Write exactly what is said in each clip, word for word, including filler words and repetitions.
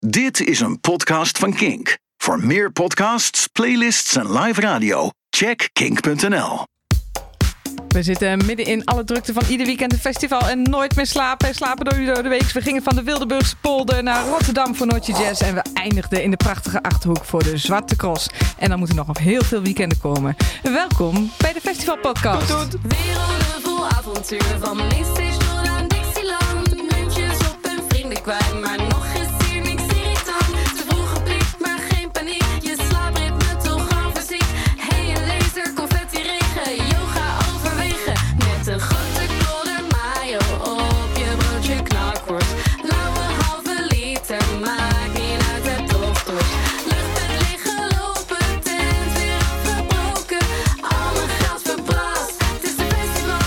Dit is een podcast van Kink. Voor meer podcasts, playlists en live radio, check kink punt n l. We zitten midden in alle drukte van ieder weekend een festival en nooit meer slapen. Slapen door, door de week. We gingen van de Wildeburgse polder naar Rotterdam voor Noordje Jazz. En we eindigden in de prachtige Achterhoek voor de Zwarte Cross. En dan moeten nog heel veel weekenden komen. Welkom bij de Festival Podcast. Werelden vol avontuur, van Mainstage naar Dixieland. Muntjes op en vrienden kwijt, maar nog is hier niks irritant. Te vroeg geplikt, maar geen paniek. Je slaapritme toch al verziekt. Hey, een laser, confetti regen, yoga overwegen. Met een grote klodder mayo op je broodje knakworst. Lauwe halve liter, maakt niet uit, het toch dorst. Luchten liggen lopen, tent weer afgebroken. Al mijn geld verplaatst, het is de Festival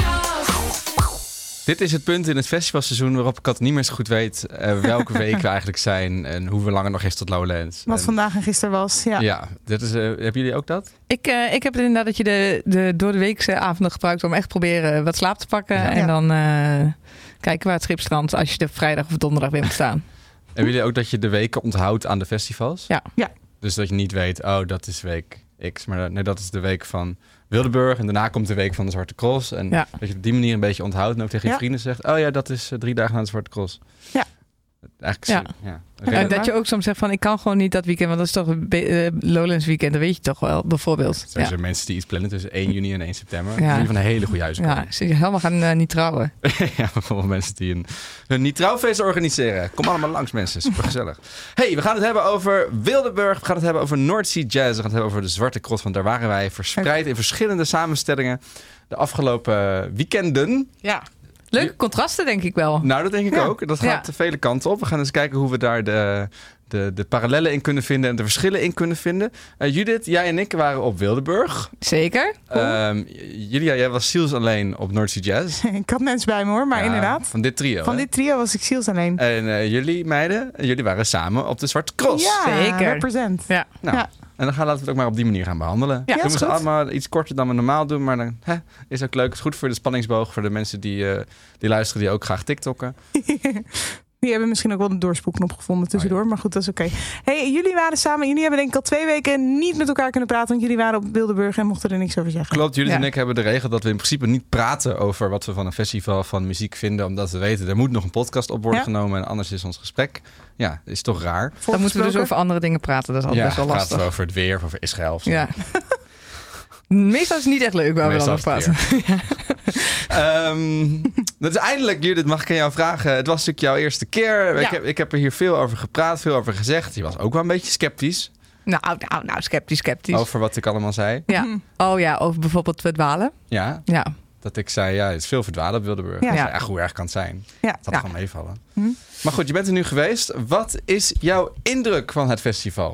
Podcast. Dit is het punt in het festivalseizoen waarop ik altijd niet meer zo goed weet uh, welke week we eigenlijk zijn en hoeveel langer nog is tot Lowlands. Wat en, vandaag en gisteren was, ja. Ja, dit is, uh, hebben jullie ook dat? Ik, uh, ik heb het inderdaad dat je de, de door de weekse avonden gebruikt om echt proberen wat slaap te pakken. Ja. En dan uh, kijken waar het schip strandt als je de vrijdag of donderdag weer moet staan. Hebben jullie ook dat je de weken onthoudt aan de festivals? Ja. Ja. Dus dat je niet weet, oh dat is week X, maar nee, dat is de week van Wildeburg en daarna komt de week van de Zwarte Cross. En Ja. dat je op die manier een beetje onthoudt en ook tegen je Ja. vrienden zegt, oh ja, dat is uh, drie dagen na de Zwarte Cross. Ja. Eigenlijk Ja. ja. En Redden. dat je ook soms zegt van ik kan gewoon niet dat weekend, want dat is toch een be- uh, Lowlands weekend, dat weet je toch wel, bijvoorbeeld. Er zijn Ja. mensen die iets plannen tussen één juni en één september. Ja. Die van een hele goede huis komen. Ja, ze helemaal gaan uh, niet trouwen. Ja, bijvoorbeeld mensen die een, een niet-trouwfeest organiseren. Kom allemaal langs, mensen. Super gezellig. Hey, we gaan het hebben over Wildeburg. We gaan het hebben over Noordzee Jazz. We gaan het hebben over de Zwarte Cross. Want daar waren wij verspreid in verschillende samenstellingen de afgelopen weekenden. Ja. Leuke contrasten, denk ik wel. Nou, dat denk ik Ja. ook. Dat gaat Ja. vele kanten op. We gaan eens kijken hoe we daar de, de, de parallellen in kunnen vinden en de verschillen in kunnen vinden. Uh, Judith, jij en ik waren op Wildeburg. Zeker. Um, Julia, jij was ziels alleen op Noordzee Jazz. Ik had mensen bij me hoor, maar Ja, inderdaad. Van dit trio. Van hè? dit trio was ik ziels alleen. En uh, jullie meiden, jullie waren samen op de Zwarte Cross. Ja, Zeker. represent. Ja. Nou, Ja. en dan gaan laten we het ook maar op die manier gaan behandelen. Ja, doen is we ze goed. allemaal iets korter dan we normaal doen, maar dan hè, is ook leuk. Het is goed voor de spanningsboog, voor de mensen die, uh, die luisteren, die ook graag TikTokken. Die hebben misschien ook wel de doorspoelknop gevonden tussendoor, Oh, ja. maar goed, dat is oké. Hey, jullie waren samen, jullie hebben denk ik al twee weken niet met elkaar kunnen praten, want jullie waren op Wildeburg en mochten er niks over zeggen. Klopt, Judith Ja. en ik hebben de regel dat we in principe niet praten over wat we van een festival van muziek vinden, omdat we weten, er moet nog een podcast op worden Ja. genomen en anders is ons gesprek, ja, is toch raar. Dan moeten we dus Volgesproken. over andere dingen praten. Dat is altijd Ja, best wel praten lastig. we over het weer of over Israël of zo. Ja. Meestal is het niet echt leuk waar Meestal we dan is over het praten. Um, dat is eindelijk, Judith, mag ik aan jou vragen. Het was natuurlijk jouw eerste keer. Ik, Ja. heb, ik heb er hier veel over gepraat, veel over gezegd. Je was ook wel een beetje sceptisch Nou, nou, nou, sceptisch, sceptisch. over wat ik allemaal zei. Ja. Oh ja, over bijvoorbeeld verdwalen. Ja, Ja. dat ik zei, ja, het is veel verdwalen op Wildeburg. Ja. Ik zei, echt, hoe erg kan het zijn? Ja. Het had Ja. gewoon meevallen. Hm. Maar goed, je bent er nu geweest. Wat is jouw indruk van het festival?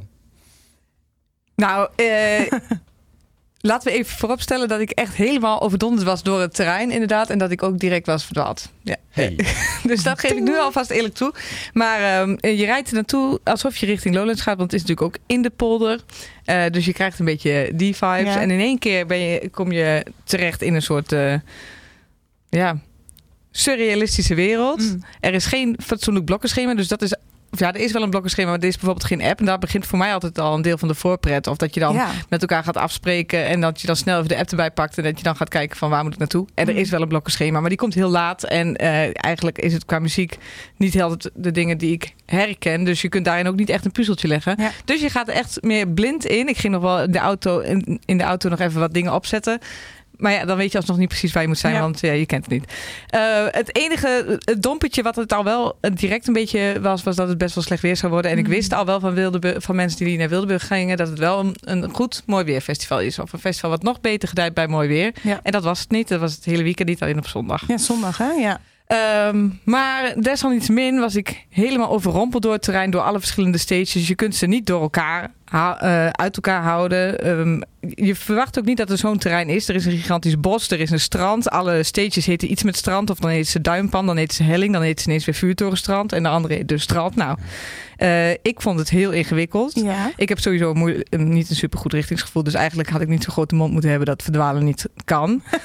Nou, eh, laten we even vooropstellen dat ik echt helemaal overdonderd was door het terrein, inderdaad. En dat ik ook direct was verdwaald. Ja. Hey. Dus dat geef ik nu alvast eerlijk toe. Maar ehm, je rijdt er naartoe alsof je richting Lowlands gaat. Want het is natuurlijk ook in de polder. Uh, dus je krijgt een beetje die vibes. Ja. En in één keer ben je, kom je terecht in een soort uh, ja, surrealistische wereld. Mm. Er is geen fatsoenlijk blokkenschema. Dus dat is... Ja, er is wel een blokkenschema, maar er is bijvoorbeeld geen app. En daar begint voor mij altijd al een deel van de voorpret. Of dat je dan Ja. met elkaar gaat afspreken en dat je dan snel even de app erbij pakt en dat je dan gaat kijken van waar moet ik naartoe. En er Mm. is wel een blokkenschema, maar die komt heel laat. En uh, eigenlijk is het qua muziek niet heel de dingen die ik herken. Dus je kunt daarin ook niet echt een puzzeltje leggen. Ja. Dus je gaat er echt meer blind in. Ik ging nog wel in de auto, in, in de auto nog even wat dingen opzetten. Maar ja, dan weet je alsnog niet precies waar je moet zijn, Ja. want ja, je kent het niet. Uh, het enige het dompetje wat het al wel direct een beetje was, was dat het best wel slecht weer zou worden. En ik wist al wel van, Wildeburg, van mensen die naar Wildeburg gingen, dat het wel een, een goed mooi weerfestival is. Of een festival wat nog beter gedijt bij mooi weer. Ja. En dat was het niet. Dat was het hele weekend niet, alleen op zondag. Ja, zondag hè? Ja. Um, maar desalniettemin was ik helemaal overrompeld door het terrein, door alle verschillende stages. Je kunt ze niet door elkaar, ha- uh, uit elkaar houden. Um, je verwacht ook niet dat er zo'n terrein is. Er is een gigantisch bos, er is een strand. Alle stages heten iets met strand. Of dan heet ze Duimpan, dan heet ze Helling, dan heet ze ineens weer Vuurtorenstrand. En de andere heet dus Strand. Nou, uh, ik vond het heel ingewikkeld. Ja. Ik heb sowieso moe- niet een supergoed richtingsgevoel. Dus eigenlijk had ik niet zo'n grote mond moeten hebben dat verdwalen niet kan.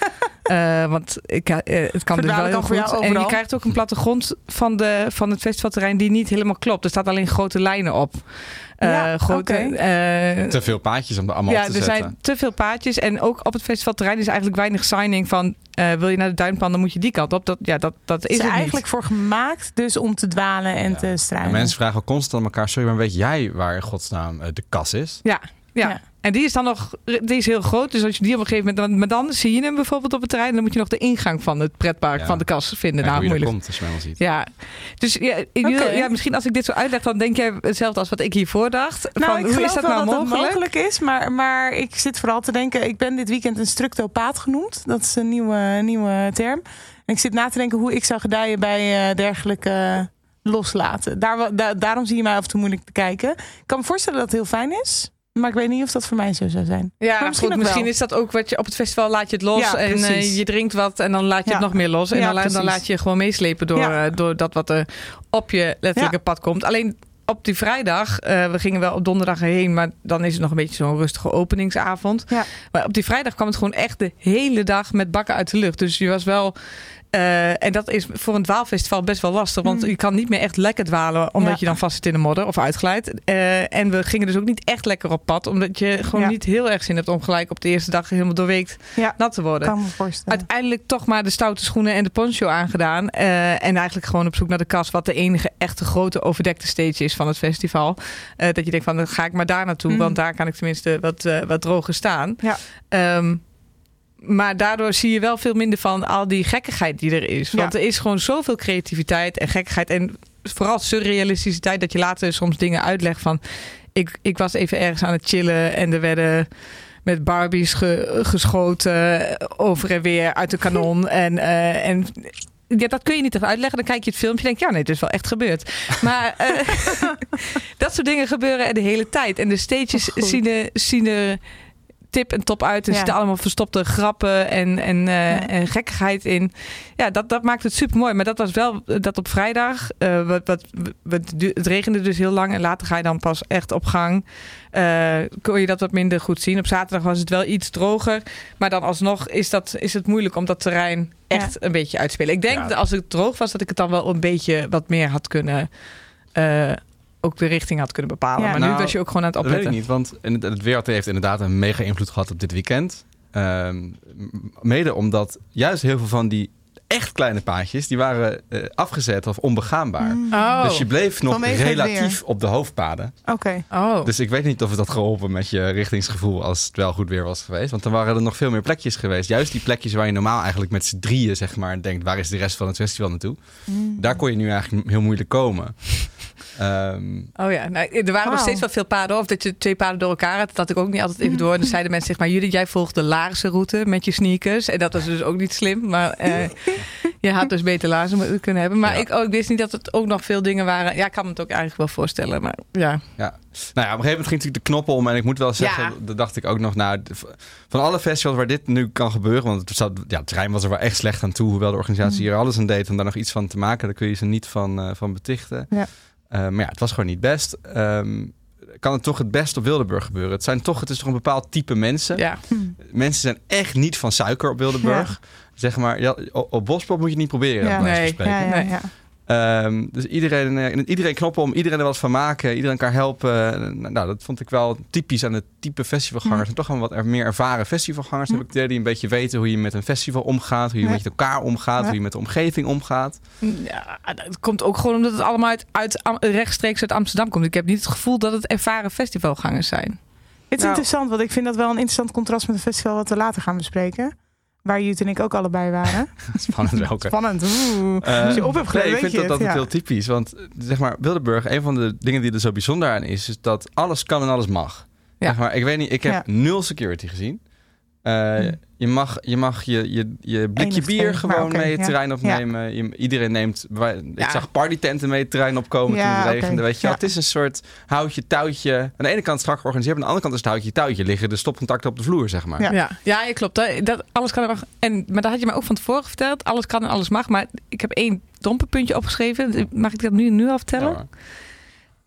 Uh, want ik, uh, het kan dus wel heel goed. En je krijgt ook een plattegrond van, de, van het festivalterrein die niet helemaal klopt. Er staat alleen grote lijnen op. Uh, ja, grote, okay. uh, te veel paadjes om er allemaal ja, op te er zetten. zijn te veel paadjes. En ook op het festivalterrein is eigenlijk weinig signing van... Uh, wil je naar de duinpan, dan moet je die kant op. Dat, ja, dat, dat is het is het eigenlijk niet. voor gemaakt dus om te dwalen en ja. te struinen. En mensen vragen ook constant aan elkaar... sorry, maar weet jij waar in godsnaam uh, de kas is? Ja, ja. ja. En die is dan nog, die is heel groot. Dus als je die op een gegeven moment, maar dan zie je hem bijvoorbeeld op het terrein, dan moet je nog de ingang van het pretpark ja. van de kas vinden. Ja, nou, hoe je moeilijk. komt, als je mij al ziet. Ja, dus ja, okay. ja, misschien als ik dit zo uitleg, dan denk jij hetzelfde als wat ik hiervoor dacht. Nou, van, ik hoe is dat nou dat mogelijk? Het mogelijk is, maar, maar ik zit vooral te denken. Ik ben dit weekend een structopaat genoemd. Dat is een nieuwe, nieuwe term. En ik zit na te denken hoe ik zou gedijen bij uh, dergelijke uh, loslaten. Daar, da, daarom zie je mij af en toe moeilijk te kijken. Ik kan me voorstellen dat het heel fijn is. Maar ik weet niet of dat voor mij zo zou zijn. Ja, maar misschien, goed, misschien is dat ook wat je op het festival laat je het los. Ja, en uh, je drinkt wat en dan laat je ja. het nog meer los. En ja, dan, dan laat je je gewoon meeslepen door, ja. uh, door dat wat er op je letterlijke ja. pad komt. Alleen op die vrijdag, uh, we gingen wel op donderdag heen, maar dan is het nog een beetje zo'n rustige openingsavond. Ja. Maar op die vrijdag kwam het gewoon echt de hele dag met bakken uit de lucht. Dus je was wel... Uh, en dat is voor een dwaalfestival best wel lastig. Want mm. je kan niet meer echt lekker dwalen. Omdat ja. je dan vast zit in de modder of uitglijdt. Uh, en we gingen dus ook niet echt lekker op pad. Omdat je gewoon ja. niet heel erg zin hebt om gelijk op de eerste dag helemaal doorweekt ja. nat te worden. Kan me voorstellen. Uiteindelijk toch maar de stoute schoenen en de poncho aangedaan. Uh, en eigenlijk gewoon op zoek naar de kas. Wat de enige echte grote overdekte stage is van het festival. Uh, dat je denkt van dan ga ik maar daar naartoe. Mm. Want daar kan ik tenminste wat, uh, wat droger staan. Ja. Um, Maar daardoor zie je wel veel minder van al die gekkigheid die er is. Want ja. er is gewoon zoveel creativiteit en gekkigheid. En vooral surrealisticiteit dat je later soms dingen uitlegt van... Ik, ik was even ergens aan het chillen en er werden met Barbies ge, geschoten over en weer uit de kanon. en, uh, en ja, dat kun je niet even uitleggen. Dan kijk je het filmpje en denk je, ja nee, het is wel echt gebeurd. Maar uh, dat soort dingen gebeuren de hele tijd. En de stages oh, zien er... Zien er tip en top uit. Er ja. zitten allemaal verstopte grappen en, en, uh, ja. en gekkigheid in. Ja, dat, dat maakt het super mooi. Maar dat was wel dat op vrijdag. Uh, wat, wat, wat, het regende dus heel lang. En later ga je dan pas echt op gang. Uh, kon je dat wat minder goed zien. Op zaterdag was het wel iets droger. Maar dan alsnog is, dat, is het moeilijk om dat terrein echt ja. een beetje uit te spelen. Ik denk ja. dat als het droog was, dat ik het dan wel een beetje wat meer had kunnen... Uh, ook de richting had kunnen bepalen. Ja. Maar nou, nu was je ook gewoon aan het opletten. Dat weet ik niet, want het weer heeft inderdaad een mega invloed gehad op dit weekend. Um, mede omdat juist heel veel van die echt kleine paadjes, die waren uh, afgezet of onbegaanbaar. Oh. Dus je bleef nog relatief op de hoofdpaden. Oké. Okay. Oh. Dus ik weet niet of het had geholpen met je richtingsgevoel als het wel goed weer was geweest. Want dan waren er nog veel meer plekjes geweest. Juist die plekjes waar je normaal eigenlijk met z'n drieën zeg maar denkt, waar is de rest van het festival naartoe? Mm. Daar kon je nu eigenlijk heel moeilijk komen. Um, oh ja, nou, er waren wow. nog steeds wel veel paden. Of dat je twee paden door elkaar had. Dat had ik ook niet altijd even door. En dan zeiden mensen, zeg maar, Judith, jij volgt de laarse route met je sneakers. En dat was dus ook niet slim. Maar uh, je had dus beter laarzen kunnen hebben. Maar ja. ik, oh, ik wist niet dat het ook nog veel dingen waren. Ja, ik kan me het ook eigenlijk wel voorstellen. Maar ja. ja. Nou ja, op een gegeven moment ging natuurlijk de knop om. En ik moet wel zeggen, ja. dat dacht ik ook nog. Nou, van alle festivals waar dit nu kan gebeuren. Want het, zat, ja, het terrein was er wel echt slecht aan toe. Hoewel de organisatie hier alles aan deed om daar nog iets van te maken. Daar kun je ze niet van, uh, van betichten. Ja. Uh, maar ja, het was gewoon niet best. Um, kan het toch het best op Wildeburg gebeuren? Het, zijn toch, het is toch een bepaald type mensen. Ja. Mensen zijn echt niet van suiker op Wildeburg. Ja. Zeg maar, ja, op Bospop moet je het niet proberen. Ja. Nee. Ja, ja, ja. Um, dus iedereen, uh, iedereen knoppen om, iedereen er wat van maken, iedereen elkaar helpen. Uh, nou, dat vond ik wel typisch aan het type festivalgangers. Mm. En toch gewoon wat er meer ervaren festivalgangers. Mm. Heb ik die een beetje weten hoe je met een festival omgaat, hoe je ja. met elkaar omgaat, ja. hoe je met de omgeving omgaat. Ja, dat komt ook gewoon omdat het allemaal uit, uit rechtstreeks uit Amsterdam komt. Ik heb niet het gevoel dat het ervaren festivalgangers zijn. Het is nou. interessant, want ik vind dat wel een interessant contrast met het festival wat we later gaan bespreken. Waar Jut en ik ook allebei waren. Spannend welke. Spannend. Oeh. Uh, Als je op hebt gelet, nee, ik vind dat, dat het, ja. heel typisch. Want zeg maar, Wildeburg, een van de dingen die er zo bijzonder aan is, is dat alles kan en alles mag. Ja. Zeg maar, ik weet niet, ik heb ja. nul security gezien. Uh, hmm. Je mag je, mag je, je, je blikje bier gewoon okay, mee het ja. terrein opnemen. Ja. Je, iedereen neemt... Ik ja. zag partytenten mee het terrein opkomen ja, toen het regende. Okay. Weet je, ja. Het is een soort houtje, touwtje. Aan de ene kant strak georganiseerd. Aan de andere kant is het houtje, touwtje. Liggen de stopcontacten op de vloer, zeg maar. Ja, ja. ja klopt. Dat, dat, alles kan er, en, maar dat had je mij ook van tevoren verteld. Alles kan en alles mag. Maar ik heb één domperpuntje opgeschreven. Mag ik dat nu, nu al vertellen? Ja.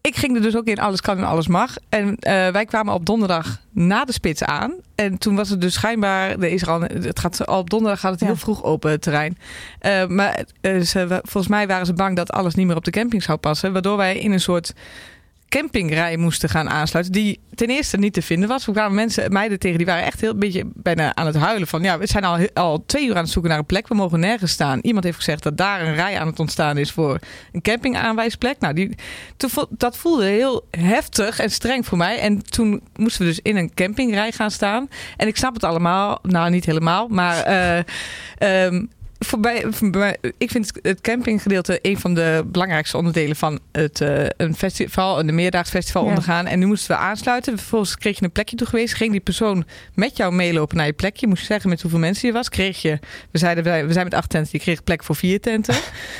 ik ging er dus ook in alles kan en alles mag. En uh, wij kwamen op donderdag na de spits aan. En toen was het dus schijnbaar... Er is er al, het gaat, al op donderdag gaat het heel Ja. vroeg open, het terrein. Uh, maar uh, ze, volgens mij waren ze bang dat alles niet meer op de camping zou passen. Waardoor wij in een soort campingrij moesten gaan aansluiten. Die ten eerste niet te vinden was. We kwamen mensen, meiden tegen, die waren echt heel een beetje bijna aan het huilen. Van ja, we zijn al, al twee uur aan het zoeken naar een plek. We mogen nergens staan. Iemand heeft gezegd dat daar een rij aan het ontstaan is voor een campingaanwijsplek. Nou, die, toen, dat voelde heel heftig en streng voor mij. En toen moesten we dus in een campingrij gaan staan. En ik snap het allemaal. Nou, niet helemaal. Maar... Uh, um, Voorbij, voorbij, ik vind het campinggedeelte een van de belangrijkste onderdelen van het uh, een festival, een meerdaags festival ja. ondergaan. En nu moesten we aansluiten. Vervolgens kreeg je een plekje toegewezen. Ging die persoon met jou meelopen naar je plekje. Moest je zeggen met hoeveel mensen je was. Kreeg je, we zeiden we zijn met acht tenten. Die kreeg plek voor vier tenten.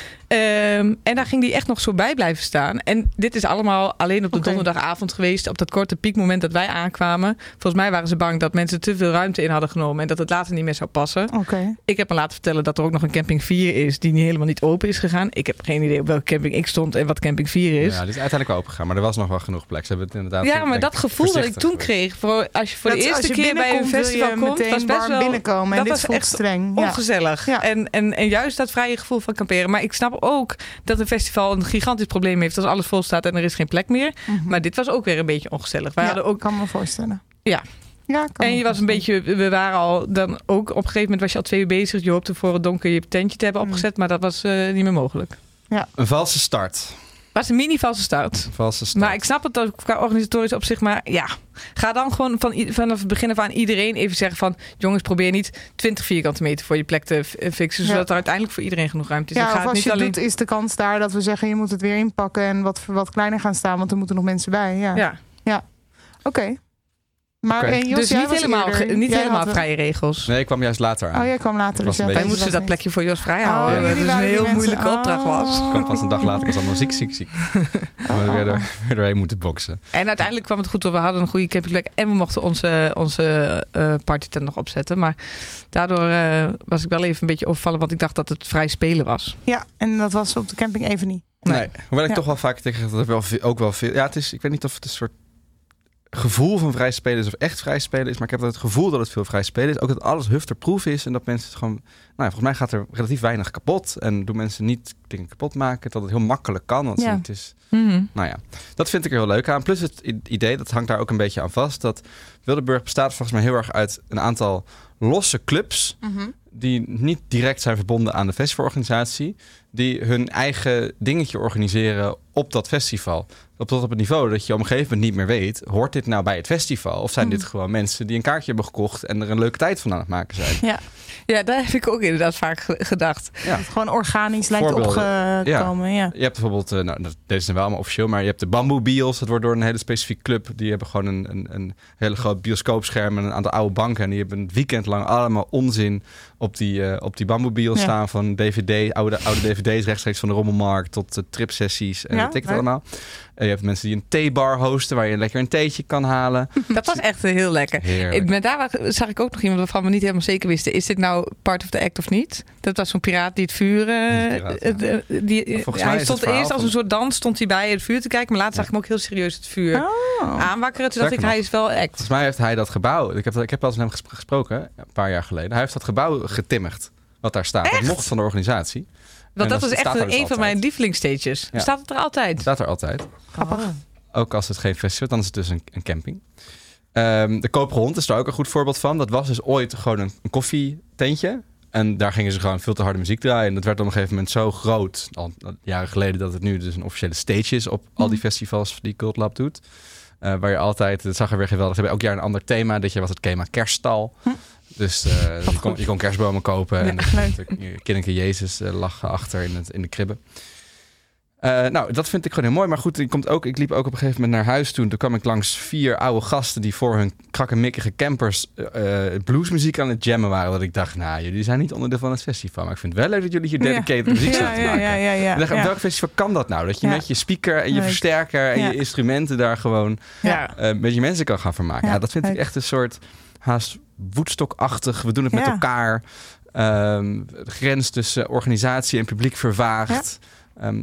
Um, en daar ging die echt nog zo bij blijven staan. En dit is allemaal alleen op de Okay. donderdagavond geweest. Op dat korte piekmoment dat wij aankwamen. Volgens mij waren ze bang dat mensen te veel ruimte in hadden genomen. En dat het later niet meer zou passen. Okay. Ik heb me laten vertellen dat er ook nog een camping vier is. Die niet helemaal niet open is gegaan. Ik heb geen idee op welke camping ik stond en wat camping vier is. Ja, die is uiteindelijk wel open gegaan. Maar er was nog wel genoeg plek. Ze hebben het inderdaad... Ja, maar denk dat ik, gevoel dat ik voorzichtig toen geweest. kreeg. Voor, als je voor Dat de eerste als je keer bij een binnenkomt, wil festival je komt. meteen Was best warm wel binnenkomen. En dat dit was voelt echt streng. Ja. ongezellig. Ja. En, en, en juist dat vrije gevoel van kamperen. Maar ik snap ook dat een festival een gigantisch probleem heeft als alles vol staat en er is geen plek meer. Mm-hmm. Maar dit was ook weer een beetje ongezellig. Wij Ja, hadden ook, kan me voorstellen. Ja. Ja, kan en me je was een voorstellen. beetje, we waren al dan ook op een gegeven moment was je al twee uur bezig. Je hoopte voor het donker je tentje te hebben Mm. opgezet, maar dat was uh, niet meer mogelijk. Een valse start. Het was een mini valse start. Een valse start. Maar ik snap het ook qua organisatorisch op zich. Maar ja, ga dan gewoon van, i- vanaf het begin af aan iedereen even zeggen van... jongens, probeer niet twintig vierkante meter voor je plek te f- fixen... zodat Ja. er uiteindelijk voor iedereen genoeg ruimte is. Ja, Dan of gaat het als niet je het alleen... doet, is de kans daar dat we zeggen... je moet het weer inpakken en wat, wat kleiner gaan staan... want er moeten nog mensen bij. Ja. Ja. Oké. Okay. Maar Oké. en Jos, Dus jij niet was helemaal, eerder- ge- niet jij helemaal had- vrije regels. Nee, ik kwam juist later aan. Oh, jij kwam later. Ik was Dus een ja, beetje- Wij deze moesten was dat niet. plekje voor Jos vrij Oh, houden. jullie dat is een waren die heel mensen- moeilijke opdracht was. Oh. Ik kwam pas een dag later. Ik was allemaal ziek, ziek, ziek. En we weer, door, weer doorheen moeten boksen. En uiteindelijk kwam het goed door. We hadden een goede campingplek. En we mochten onze, onze uh, partytent nog opzetten. Maar daardoor uh, was ik wel even een beetje overvallen. Want ik dacht dat het vrij spelen was. Ja, en dat was op de camping even niet. Nee. Nee. Hoewel ik Ja. toch wel vaak tegen dat er wel veel, ook wel veel... Ja, het is, ik weet niet of het een soort gevoel van vrij spelen is of echt vrij spelen is. Maar ik heb het gevoel dat het veel vrij spelen is. Ook dat alles hufterproef is. En dat mensen het gewoon... Nou ja, volgens mij gaat er relatief weinig kapot. En doen mensen niet dingen kapot maken. Dat het heel makkelijk kan. Want Ja. het is... Mm-hmm. Nou ja, dat vind ik er heel leuk aan. Plus het i- idee, dat hangt daar ook een beetje aan vast... dat Wildeburg bestaat volgens mij heel erg uit een aantal losse clubs... die niet direct zijn verbonden aan de festivalorganisatie... die hun eigen dingetje organiseren op dat festival. Op tot op het niveau dat je op een gegeven moment niet meer weet... hoort dit nou bij het festival? Of zijn Mhm. dit gewoon mensen die een kaartje hebben gekocht... en er een leuke tijd van aan het maken zijn? Ja, Ja, daar heb ik ook inderdaad vaak ge- gedacht. Ja. het gewoon organisch lijkt Voorbeelden. opgekomen. Ja. Je hebt bijvoorbeeld, uh, nou, dat- deze zijn wel allemaal officieel... maar je hebt de Bamboe Bios. Dat wordt door een hele specifieke club. Die hebben gewoon een, een, een hele groot bioscoopscherm... en een aantal oude banken. En die hebben een weekend lang allemaal onzin... op die, uh, op die Bamboe Bios Ja. staan... van D V D, oude, oude D V D's rechtstreeks van de rommelmarkt... tot uh, tripsessies en Ja, weet ik het leuk. allemaal. En je hebt mensen die een theebar hosten... waar je lekker een theetje kan halen. Dat was echt heel lekker. Heerlijk. Ik, maar daar zag ik ook nog iemand waarvan we niet helemaal zeker wisten. Is dit nou part of the act of niet? Dat was zo'n piraat die het vuur... eh, Een piraat, ja. eh, eh, die, Volgens mij hij is het stond verhaal eerst als van- een soort dans stond hij bij het vuur te kijken. Maar later zag ik hem ook heel serieus het vuur Oh. aanwakkeren. Toen dacht ik, Sterker hij nog. is wel act. Volgens mij heeft hij dat gebouw... Ik heb, ik heb wel eens met hem gespro- gesproken, een paar jaar geleden. Hij heeft dat gebouw getimmerd, wat daar staat. Dat mocht van de organisatie. Want En dat was staat echt er een, dus een van altijd. mijn lievelingsstages. Ja. Staat het er altijd? Het staat er altijd. Grappig. Ook als het geen festival is, dan is het dus een, een camping. Um, de Koperen Hond is daar ook een goed voorbeeld van. Dat was dus ooit gewoon een, een koffietentje. En daar gingen ze gewoon veel te harde muziek draaien. En dat werd op een gegeven moment zo groot, al jaren geleden... dat het nu dus een officiële stage is op al die festivals die Cult Lab doet. Uh, waar je altijd, het zag er weer geweldig. Ze hebben elk jaar een ander thema. Dit jaar was het thema kerststal. Hm. Dus uh, je, kon, je kon kerstbomen kopen. Ja, en leuk. Kindje Jezus uh, lag achter in, het, in de kribben. Uh, nou, dat vind ik gewoon heel mooi. Maar goed, ik, komt ook, ik liep ook op een gegeven moment naar huis toen. Toen kwam ik langs vier oude gasten die voor hun krakkemikkige campers uh, bluesmuziek aan het jammen waren. Dat ik dacht, nou, jullie zijn niet onderdeel van het festival. Maar ik vind het wel leuk dat jullie hier dedicated Ja. muziek Ja, staan te ja, maken. ja, ja, ja. En dacht, op Ja. welk festival kan dat nou? Dat je Ja. met je speaker en je Leuk. versterker en Ja. je instrumenten daar gewoon Ja. uh, met je mensen kan gaan vermaken. Ja, Ja, dat vind leuk. ik echt een soort haast Woodstock-achtig. We doen het met Ja. elkaar. Um, de grens tussen organisatie en publiek vervaagd. Um,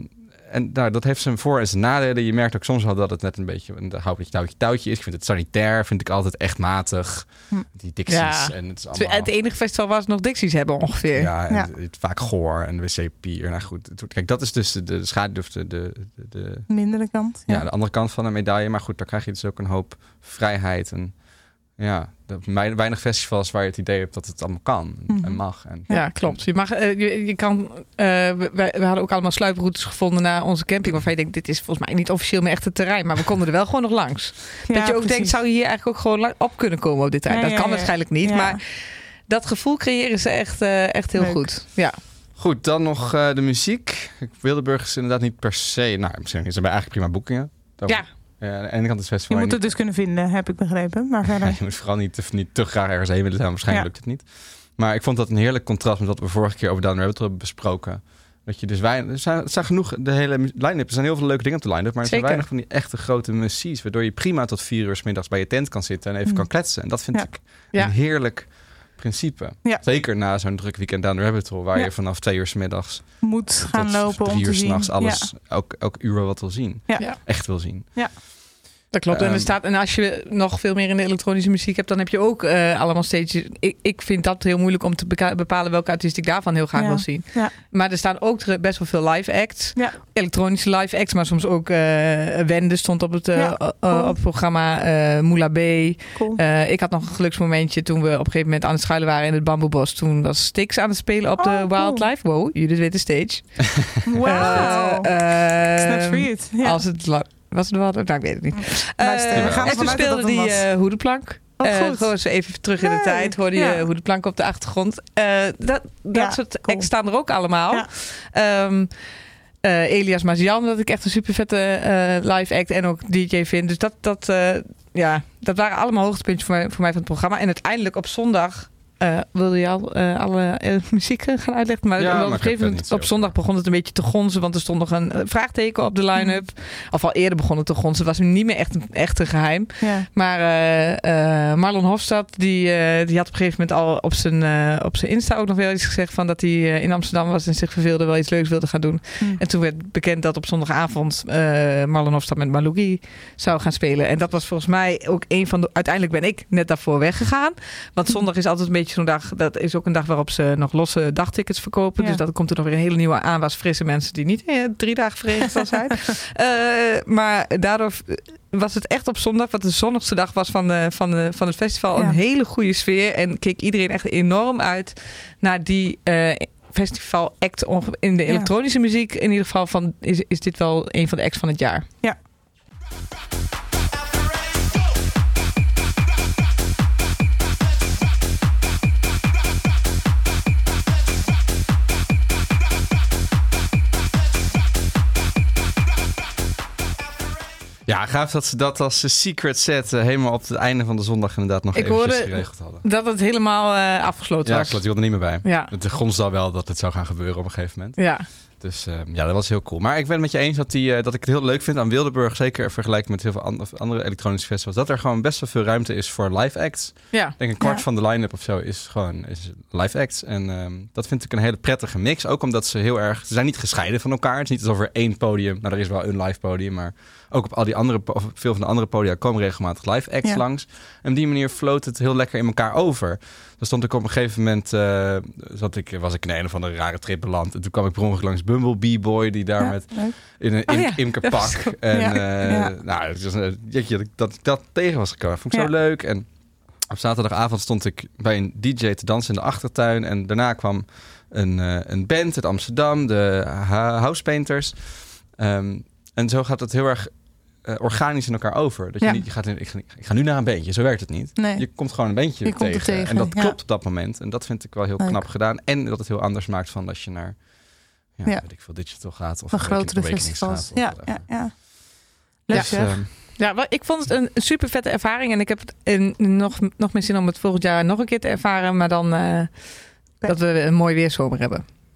en nou, dat heeft zijn voor- en zijn nadelen. Je merkt ook soms wel dat het net een beetje een houtje touwtje touwtje is. Ik vind het sanitair, vind ik altijd echt matig. Hm. Die Dixies. Ja. En het, is allemaal... het enige festival waar ze nog Dixies hebben ongeveer. Ja, en Ja. Het, het, vaak goor en wc-papier. Nou goed, het, kijk, dat is dus de, de schaduw, de, de, de, de, Mindere kant. ja. Ja. de andere kant van een medaille. Maar goed, daar krijg je dus ook een hoop vrijheid. En ja, weinig festivals waar je het idee hebt dat het allemaal kan Mm-hmm. en mag. En, Ja, klopt. Je, mag, uh, je, je kan, uh, we, we hadden ook allemaal sluiproutes gevonden naar onze camping. Waarvan je denkt, dit is volgens mij niet officieel meer echt het terrein. Maar we konden er wel gewoon nog langs. Ja, dat je ook precies. denkt, zou je hier eigenlijk ook gewoon op kunnen komen op dit terrein? Ja, dat ja, kan ja. waarschijnlijk niet. Ja. Maar dat gevoel creëren ze echt, uh, echt heel Leuk. goed. Ja. Goed, dan nog uh, de muziek. Wildeburg is inderdaad niet per se... Nou, misschien is er bij eigenlijk prima boekingen. Dat, Ja. Ja, aan de ene kant is het festival... Je moet het dus kunnen vinden, heb ik begrepen. Maar verder. Ja, je moet vooral niet te, niet te graag ergens heen willen zijn. Waarschijnlijk Ja. lukt het niet. Maar ik vond dat een heerlijk contrast met wat we vorige keer over Down the Rabbit Hole hebben besproken. Dat je dus weinig... Er zijn, het zijn genoeg... De hele line-up... Er zijn heel veel leuke dingen op de line-up. Maar er zijn Zeker. weinig van die echte grote muzies. Waardoor je prima tot vier uur 's middags bij je tent kan zitten en even Mm. kan kletsen. En dat vind Ja. ik Ja. een heerlijk principe. Ja. Zeker na zo'n druk weekend Down the Rabbit Hole. Waar Ja. je vanaf twee uur 's middags Moet gaan tot lopen drie om uur te 's zien. nachts alles... Ja. Elk, elk uur wel wat wil zien. Ja. Ja. Echt wil zien. Dat klopt. En, er Ehm, staat, en als je nog veel meer in de elektronische muziek hebt, dan heb je ook uh, allemaal stages. Ik, ik vind dat heel moeilijk om te beka- bepalen welke artiest ik daarvan heel graag Ja. wil zien. Ja. Maar er staan ook er best wel veel live acts. Ja. Elektronische live acts, maar soms ook uh, Wende stond op het, uh, Ja, uh, cool. op het programma. Uh, Moula B. Cool. Uh, ik had nog een geluksmomentje toen we op een gegeven moment aan het schuilen waren in het Bamboebos. Toen was Styx aan het spelen op Oh, de cool. Wildlife. Wow, Judith weet de stage. Wauw. Uh, uh, Snaps for you. Ja. Als het la- was het wel? Nou, ik weet het niet. Luister, Uh, we gaan en ervan toen uit dat speelde het hem die was. uh, hoedenplank. Oh, Uh, goed. gewoon eens even terug in de Nee, tijd. Hoorde je ja. hoedenplank op de achtergrond. Uh, dat dat Ja, soort cool. acts staan er ook allemaal. Ja. Um, uh, Elias Mazian, dat ik echt een super vette uh, live act en ook D J vind. Dus dat, dat, uh, ja, dat waren allemaal hoogtepuntjes voor mij, voor mij van het programma. En uiteindelijk op zondag... Uh, wilde je al uh, alle uh, muziek gaan uitleggen? Maar, Ja, op maar een ik heb gegeven er moment niet zo op zondag begon het een beetje te gonzen. Want er stond nog een uh, vraagteken op de line-up. Of al eerder begon het te gonzen. Het was niet meer echt een, echt een geheim. Ja. Maar uh, uh, Marlon Hofstad, die, uh, die had op een gegeven moment al op zijn, uh, op zijn Insta ook nog wel iets gezegd van dat hij uh, in Amsterdam was en zich verveelde, wel iets leuks wilde gaan doen. Mm. En toen werd bekend dat op zondagavond uh, Marlon Hofstad met Malougi zou gaan spelen. En dat was volgens mij ook een van de... Uiteindelijk ben ik net daarvoor weggegaan. Want zondag is altijd een beetje zo'n dag... Dat is ook een dag waarop ze nog losse dagtickets verkopen. Ja. Dus dat komt er nog weer een hele nieuwe aanwas frisse mensen die niet eh, drie dagen verenigd zal zijn. uh, maar daardoor was het echt op zondag, wat de zonnigste dag was van, de, van, de, van het festival, Ja. een hele goede sfeer. En keek iedereen echt enorm uit naar die uh, festival act in de elektronische ja. muziek. In ieder geval van, is, is dit wel een van de acts van het jaar. Ja. Ja, gaaf dat ze dat als secret set uh, helemaal op het einde van de zondag inderdaad nog ik eventjes hoorde geregeld hadden. Dat het helemaal uh, afgesloten ja, was. Ja, klopt. Die wilde er niet meer bij. Ja. Het gonsde al wel dat het zou gaan gebeuren op een gegeven moment. Ja. Dus uh, ja, dat was heel cool. Maar ik ben het met je eens dat, die, uh, dat ik het heel leuk vind aan Wildeburg, zeker in vergelijking met heel veel an- andere elektronische festivals, dat er gewoon best wel veel ruimte is voor live acts. Ja. Ik denk een kwart Ja. van de line-up of zo is gewoon is live acts. En um, dat vind ik een hele prettige mix. Ook omdat ze heel erg... Ze zijn niet gescheiden van elkaar. Het is niet alsof er één podium... Nou, er is wel een live podium, maar ook op al die andere... Of veel van de andere podia komen regelmatig live acts Ja. langs. En op die manier floot het heel lekker in elkaar over. Dan stond ik op een gegeven moment... Uh, zat ik, was ik in een of andere rare trip beland. En toen kwam ik per ongeluk langs Bumblebee Boy... die daar Ja, met leuk. in een Oh im- ja, imkerpak... dat was cool. En Ja, uh, ja. nou, het was, uh, jeetje, dat, dat ik dat tegen was gekomen. Vond ik Ja. zo leuk. En op zaterdagavond stond ik bij een D J te dansen in de achtertuin. En daarna kwam een, uh, een band uit Amsterdam, de ha- House Painters. Um, en zo gaat het heel erg uh, organisch in elkaar over. Dat je Ja. niet, je gaat in, ik, ga, ik ga nu naar een bandje, zo werkt het niet. Nee. Je komt gewoon een bandje Je komt er tegen. tegen, En dat ja. klopt op dat moment. En dat vind ik wel heel Leuk. knap gedaan. En dat het heel anders maakt van als je naar... Ja, Ja. weet ik veel, digital gaat. Of Van Awakening- grotere Awakenings festivals. gaat, of Ja, whatever. ja, ja. Leuk Dus, zeg. um, Ja, wel, ik vond het een super vette ervaring. En ik heb het in, nog, nog meer zin om het volgend jaar nog een keer te ervaren. Maar dan uh, dat we een mooi weerzomer hebben.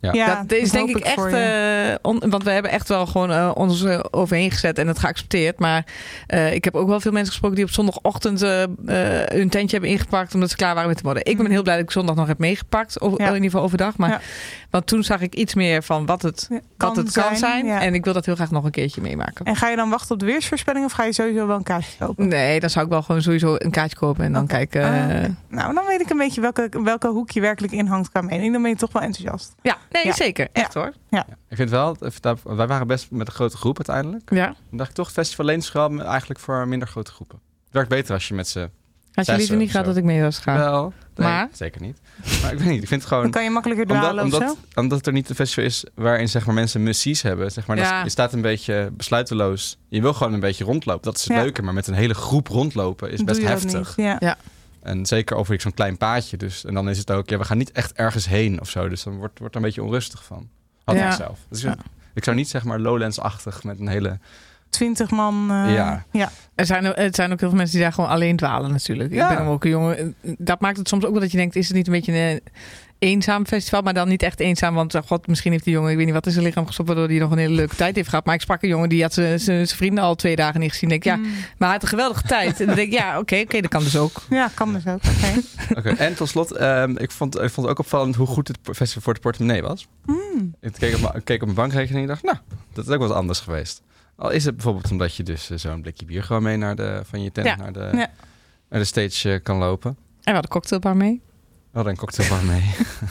Ja. Ja, dat is denk hoop ik ik voor echt... je. eh, on- want we hebben echt wel gewoon uh, ons uh, overheen gezet en het geaccepteerd. Maar uh, ik heb ook wel veel mensen gesproken die op zondagochtend uh, uh, hun tentje hebben ingepakt omdat ze klaar waren met de modder. Ik ben heel blij dat ik zondag nog heb meegepakt. Of, Ja. in ieder geval overdag. Maar, Ja. Want toen zag ik iets meer van wat het Ja, wat het kan zijn. ja. En ik wil dat heel graag nog een keertje meemaken. En ga je dan wachten op de weersvoorspelling of ga je sowieso wel een kaartje kopen? Nee, dan zou ik wel gewoon sowieso een kaartje kopen en dan Oké. kijken. Ah, uh, oké. Nou, dan weet ik een beetje welke, welke hoek je werkelijk inhangt qua mening. Dan ben je toch wel enthousiast. Ja, nee, Ja. zeker. Echt hoor. Ik vind wel, even daar- wij waren best met een grote groep uiteindelijk. Ja. Dan dacht ik toch, festival leent zich wel eigenlijk voor minder grote groepen. Het werkt beter als je met z'n... Had je Zes liever niet of gehad zo. dat ik mee was gaan? Wel, nee, Maar? zeker niet. Maar ik weet niet, ik vind het gewoon... Dan kan je makkelijker Omdat, dwalen of omdat, zo. omdat er niet een festival is waarin zeg maar, mensen muzies hebben. Zeg maar, Ja. dat- je staat een beetje besluiteloos. Je wil gewoon een beetje rondlopen. Dat is het Ja. leuke. Maar met een hele groep rondlopen is Doe best je dat heftig. niet. Ja. En zeker over zo'n klein paadje. Dus, en dan is het ook, ja, we gaan niet echt ergens heen of zo. Dus dan wordt wordt er een beetje onrustig van. Had Ja. ik zelf. Dus Ja. ik zou niet zeg maar Lowlands-achtig met een hele... Twintig man. eh, Ja. ja. Er zijn, er zijn ook heel veel mensen die daar gewoon alleen dwalen natuurlijk. Ja. Ik ben ook een jongen. Dat maakt het soms ook wel dat je denkt, is het niet een beetje een eenzaam festival? Maar dan niet echt eenzaam, want oh god, misschien heeft die jongen, ik weet niet wat in zijn lichaam gestopt, waardoor hij nog een hele leuke tijd heeft gehad. Maar ik sprak een jongen die had zijn- zijn zijn vrienden al twee dagen niet gezien. Ik denk, ja, Mm. maar hij had een geweldige tijd. En dan denk ik, ja, oké, oké, dat kan dus ook. Ja, kan dus ook. Oké. Oké. En tot slot, ehm, ik, vond, ik vond het ook opvallend hoe goed het festival voor de portemonnee was. Mm. Ik keek op, mijn- ik keek op mijn bankrekening en dacht, nou, dat is ook wat anders geweest. Al is het bijvoorbeeld omdat je dus eh, zo'n blikje bier gewoon mee naar de, van je tent Ja. naar, de, Ja. naar de stage eh, kan lopen. En we hadden cocktailbar mee. We hadden een cocktailbar mee.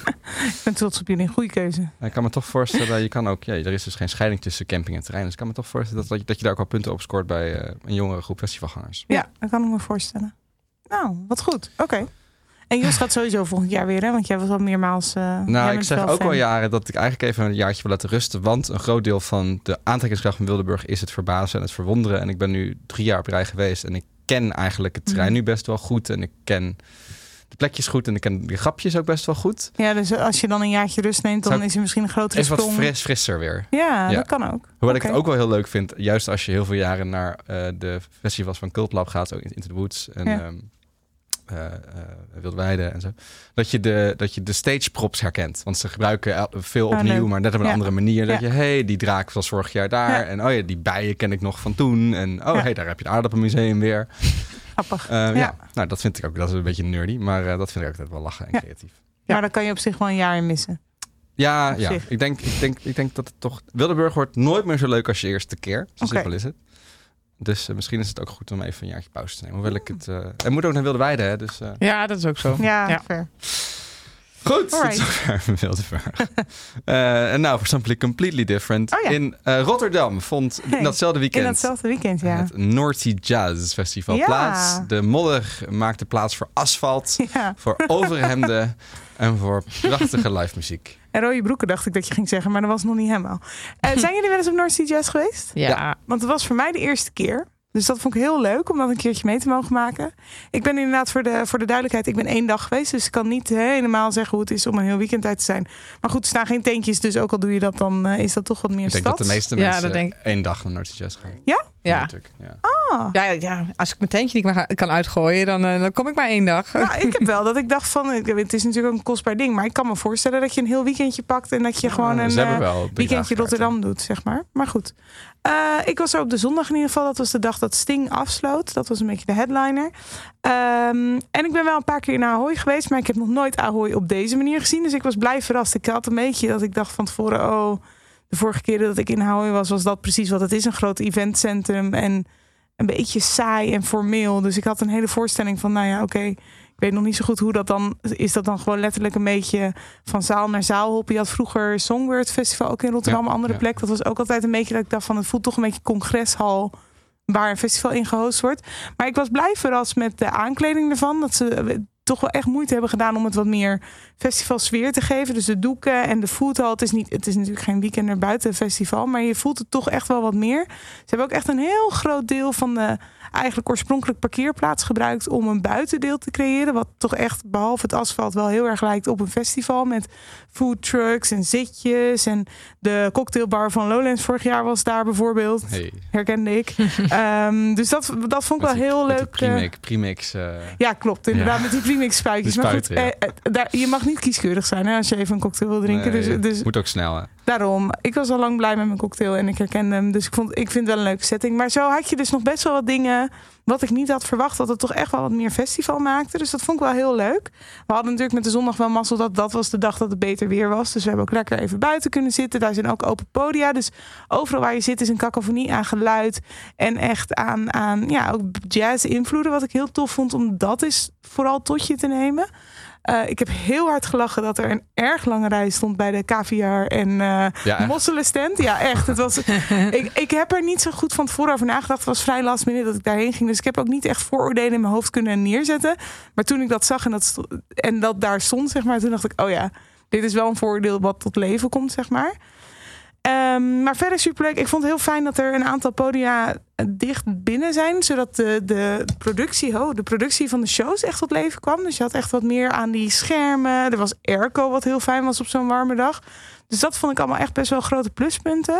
Ik ben trots op jullie. Goeie keuze. Ik kan me toch voorstellen, je kan ook, ja, er is dus geen scheiding tussen camping en terrein. Dus ik kan me toch voorstellen dat, dat, je, dat je daar ook wel punten op scoort bij eh, een jongere groep festivalgangers. Ja, dat kan ik me voorstellen. Nou, wat goed. Oké. En Jos gaat sowieso volgend jaar weer, hè? Want jij was al meermaals... eh, jij Nou, ik bent zeg wel ook fan. wel jaren dat ik eigenlijk even een jaartje wil laten rusten. Want een groot deel van de aantrekkingskracht van Wildeburg is het verbazen en het verwonderen. En ik ben nu drie jaar op rij geweest en ik ken eigenlijk het terrein Mhm. nu best wel goed. En ik ken de plekjes goed en ik ken de grapjes ook best wel goed. Ja, dus als je dan een jaartje rust neemt, dan Zou ik- is er misschien een grotere Is wat sprong. fris, frisser weer. Ja, Ja. dat kan ook. Hoewel ik Oké. het ook wel heel leuk vind, juist als je heel veel jaren naar eh, de festivals van Cult Lab gaat, ook in Into the Woods en Ja. ehm, eh, eh, Wildweide en zo, dat je de, dat je de stage props herkent. Want ze gebruiken el- veel Ah, opnieuw, leuk. maar net op een Ja. andere manier. Dat Ja. je, hey, die draak was vorig jaar daar. Ja. En oh ja, die bijen ken ik nog van toen. En oh, Ja. hey, daar heb je het aardappelmuseum weer. Grappig. Eh, ja. Ja. nou dat vind ik ook, dat is een beetje nerdy, maar eh, dat vind ik ook altijd wel lachen en Ja. creatief. Ja. Maar dan kan je op zich wel een jaar in missen. Ja, Op ja. zich. Ik, denk, ik, denk, ik denk dat het toch... Wildeburg wordt nooit meer zo leuk als je eerste keer. Zo Oké. simpel is het. Dus eh, misschien is het ook goed om even een jaartje pauze te nemen. Hoewel ik het... eh het moet ook naar Wildeweide, hè. Dus eh, Ja, dat is ook zo. Ja, Ja. fair. goed. Tot Alright. zover Wildeburg. Eh, En nou, voor something completely different. Oh ja. In eh, Rotterdam vond Hey, in datzelfde In weekend... datzelfde weekend, ja. het North Sea Jazz Festival Ja. plaats. De modder maakte plaats voor asfalt, Ja. voor overhemden en voor prachtige live muziek. En rode broeken dacht ik dat je ging zeggen, maar dat was nog niet helemaal. Eh, zijn jullie wel eens op North Sea Jazz geweest? Ja. Ja. Want het was voor mij de eerste keer. Dus dat vond ik heel leuk om dat een keertje mee te mogen maken. Ik ben inderdaad voor de, voor de duidelijkheid, ik ben één dag geweest. Dus ik kan niet helemaal zeggen hoe het is om een heel weekend uit te zijn. Maar goed, er staan geen tentjes. Dus ook al doe je dat, dan uh, is dat toch wat meer Ik denk stad. dat de meeste Ja, mensen dat denk ik. één dag naar North Sea Jazz gaan. Ja? Ja. natuurlijk. Ja. Ah. Ja, ja, als ik mijn tentje niet meer kan uitgooien, dan, uh, dan kom ik maar één dag. Nou, ik heb wel dat ik dacht van, ik- het is natuurlijk ook een kostbaar ding. Maar ik kan me voorstellen dat je een heel weekendje pakt. En dat je gewoon een Ze hebben uh, wel drie weekendje dagen Rotterdam doet, zeg maar. Maar goed. Uh, ik was er op de zondag in ieder geval. Dat was de dag dat Sting afsloot. Dat was een beetje de headliner. Um, en ik ben wel een paar keer in Ahoy geweest. Maar ik heb nog nooit Ahoy op deze manier gezien. Dus ik was blij verrast. Ik had een beetje dat ik dacht van tevoren, oh, de vorige keer dat ik in Ahoy was, was dat precies wat het is. Een groot eventcentrum en een beetje saai en formeel. Dus ik had een hele voorstelling van, nou ja, oké, okay, ik weet nog niet zo goed hoe dat dan is. Dat dan gewoon letterlijk een beetje van zaal naar zaal hoppen. Je had vroeger Songbird Festival ook in Rotterdam, Ja, een andere ja. plek. Dat was ook altijd een beetje dat ik dacht van, het voelt toch een beetje congreshal waar een festival in gehost wordt. Maar ik was blij verrast met de aankleding ervan. Dat ze toch wel echt moeite hebben gedaan om het wat meer festivalsfeer te geven. Dus de doeken en de foodhall. Het is, niet, het is natuurlijk geen weekender buiten festival, maar je voelt het toch echt wel wat meer. Ze hebben ook echt een heel groot deel van de eigenlijk oorspronkelijk parkeerplaats gebruikt om een buitendeel te creëren. Wat toch echt, behalve het asfalt, wel heel erg lijkt op een festival. Met foodtrucks en zitjes. En de cocktailbar van Lowlands vorig jaar was daar bijvoorbeeld. Hey. Herkende ik. um, dus dat, dat vond ik wel Met die- heel met die leuk. uh, Premix, premix uh, ja, klopt. Inderdaad, Ja. met die premix spuitjes. Die Maar goed, spuiten, ja. eh, eh, daar, je mag niet kieskeurig zijn hè, als je even een cocktail wil drinken. Nee, dus, dus moet ook snel, hè? daarom. Ik was al lang blij met mijn cocktail en ik herkende hem. Dus ik, vond, ik vind het wel een leuke setting. Maar zo had je dus nog best wel wat dingen wat ik niet had verwacht. Dat het toch echt wel wat meer festival maakte. Dus dat vond ik wel heel leuk. We hadden natuurlijk met de zondag wel mazzel dat dat was de dag dat het beter weer was. Dus we hebben ook lekker even buiten kunnen zitten. Daar zijn ook open podia. Dus overal waar je zit is een cacophonie aan geluid. En echt aan, aan ja, ook jazz-invloeden. Wat ik heel tof vond om dat eens vooral tot je te nemen. Uh, ik heb heel hard gelachen dat er een erg lange rij stond bij de caviar en uh, Ja, mosselenstand. Ja, echt. Het was, ik, ik heb er niet zo goed van tevoren over nagedacht. Het was vrij last minute dat ik daarheen ging. Dus ik heb ook niet echt vooroordelen in mijn hoofd kunnen neerzetten. Maar toen ik dat zag en dat, st- en dat daar stond, zeg maar, toen dacht ik, oh ja, dit is wel een vooroordeel wat tot leven komt, zeg maar. Um, maar verder superleuk. Ik vond het heel fijn dat er een aantal podia dicht binnen zijn. Zodat de, de, productie, oh, de productie van de shows echt tot leven kwam. Dus je had echt wat meer aan die schermen. Er was airco wat heel fijn was op zo'n warme dag. Dus dat vond ik allemaal echt best wel grote pluspunten.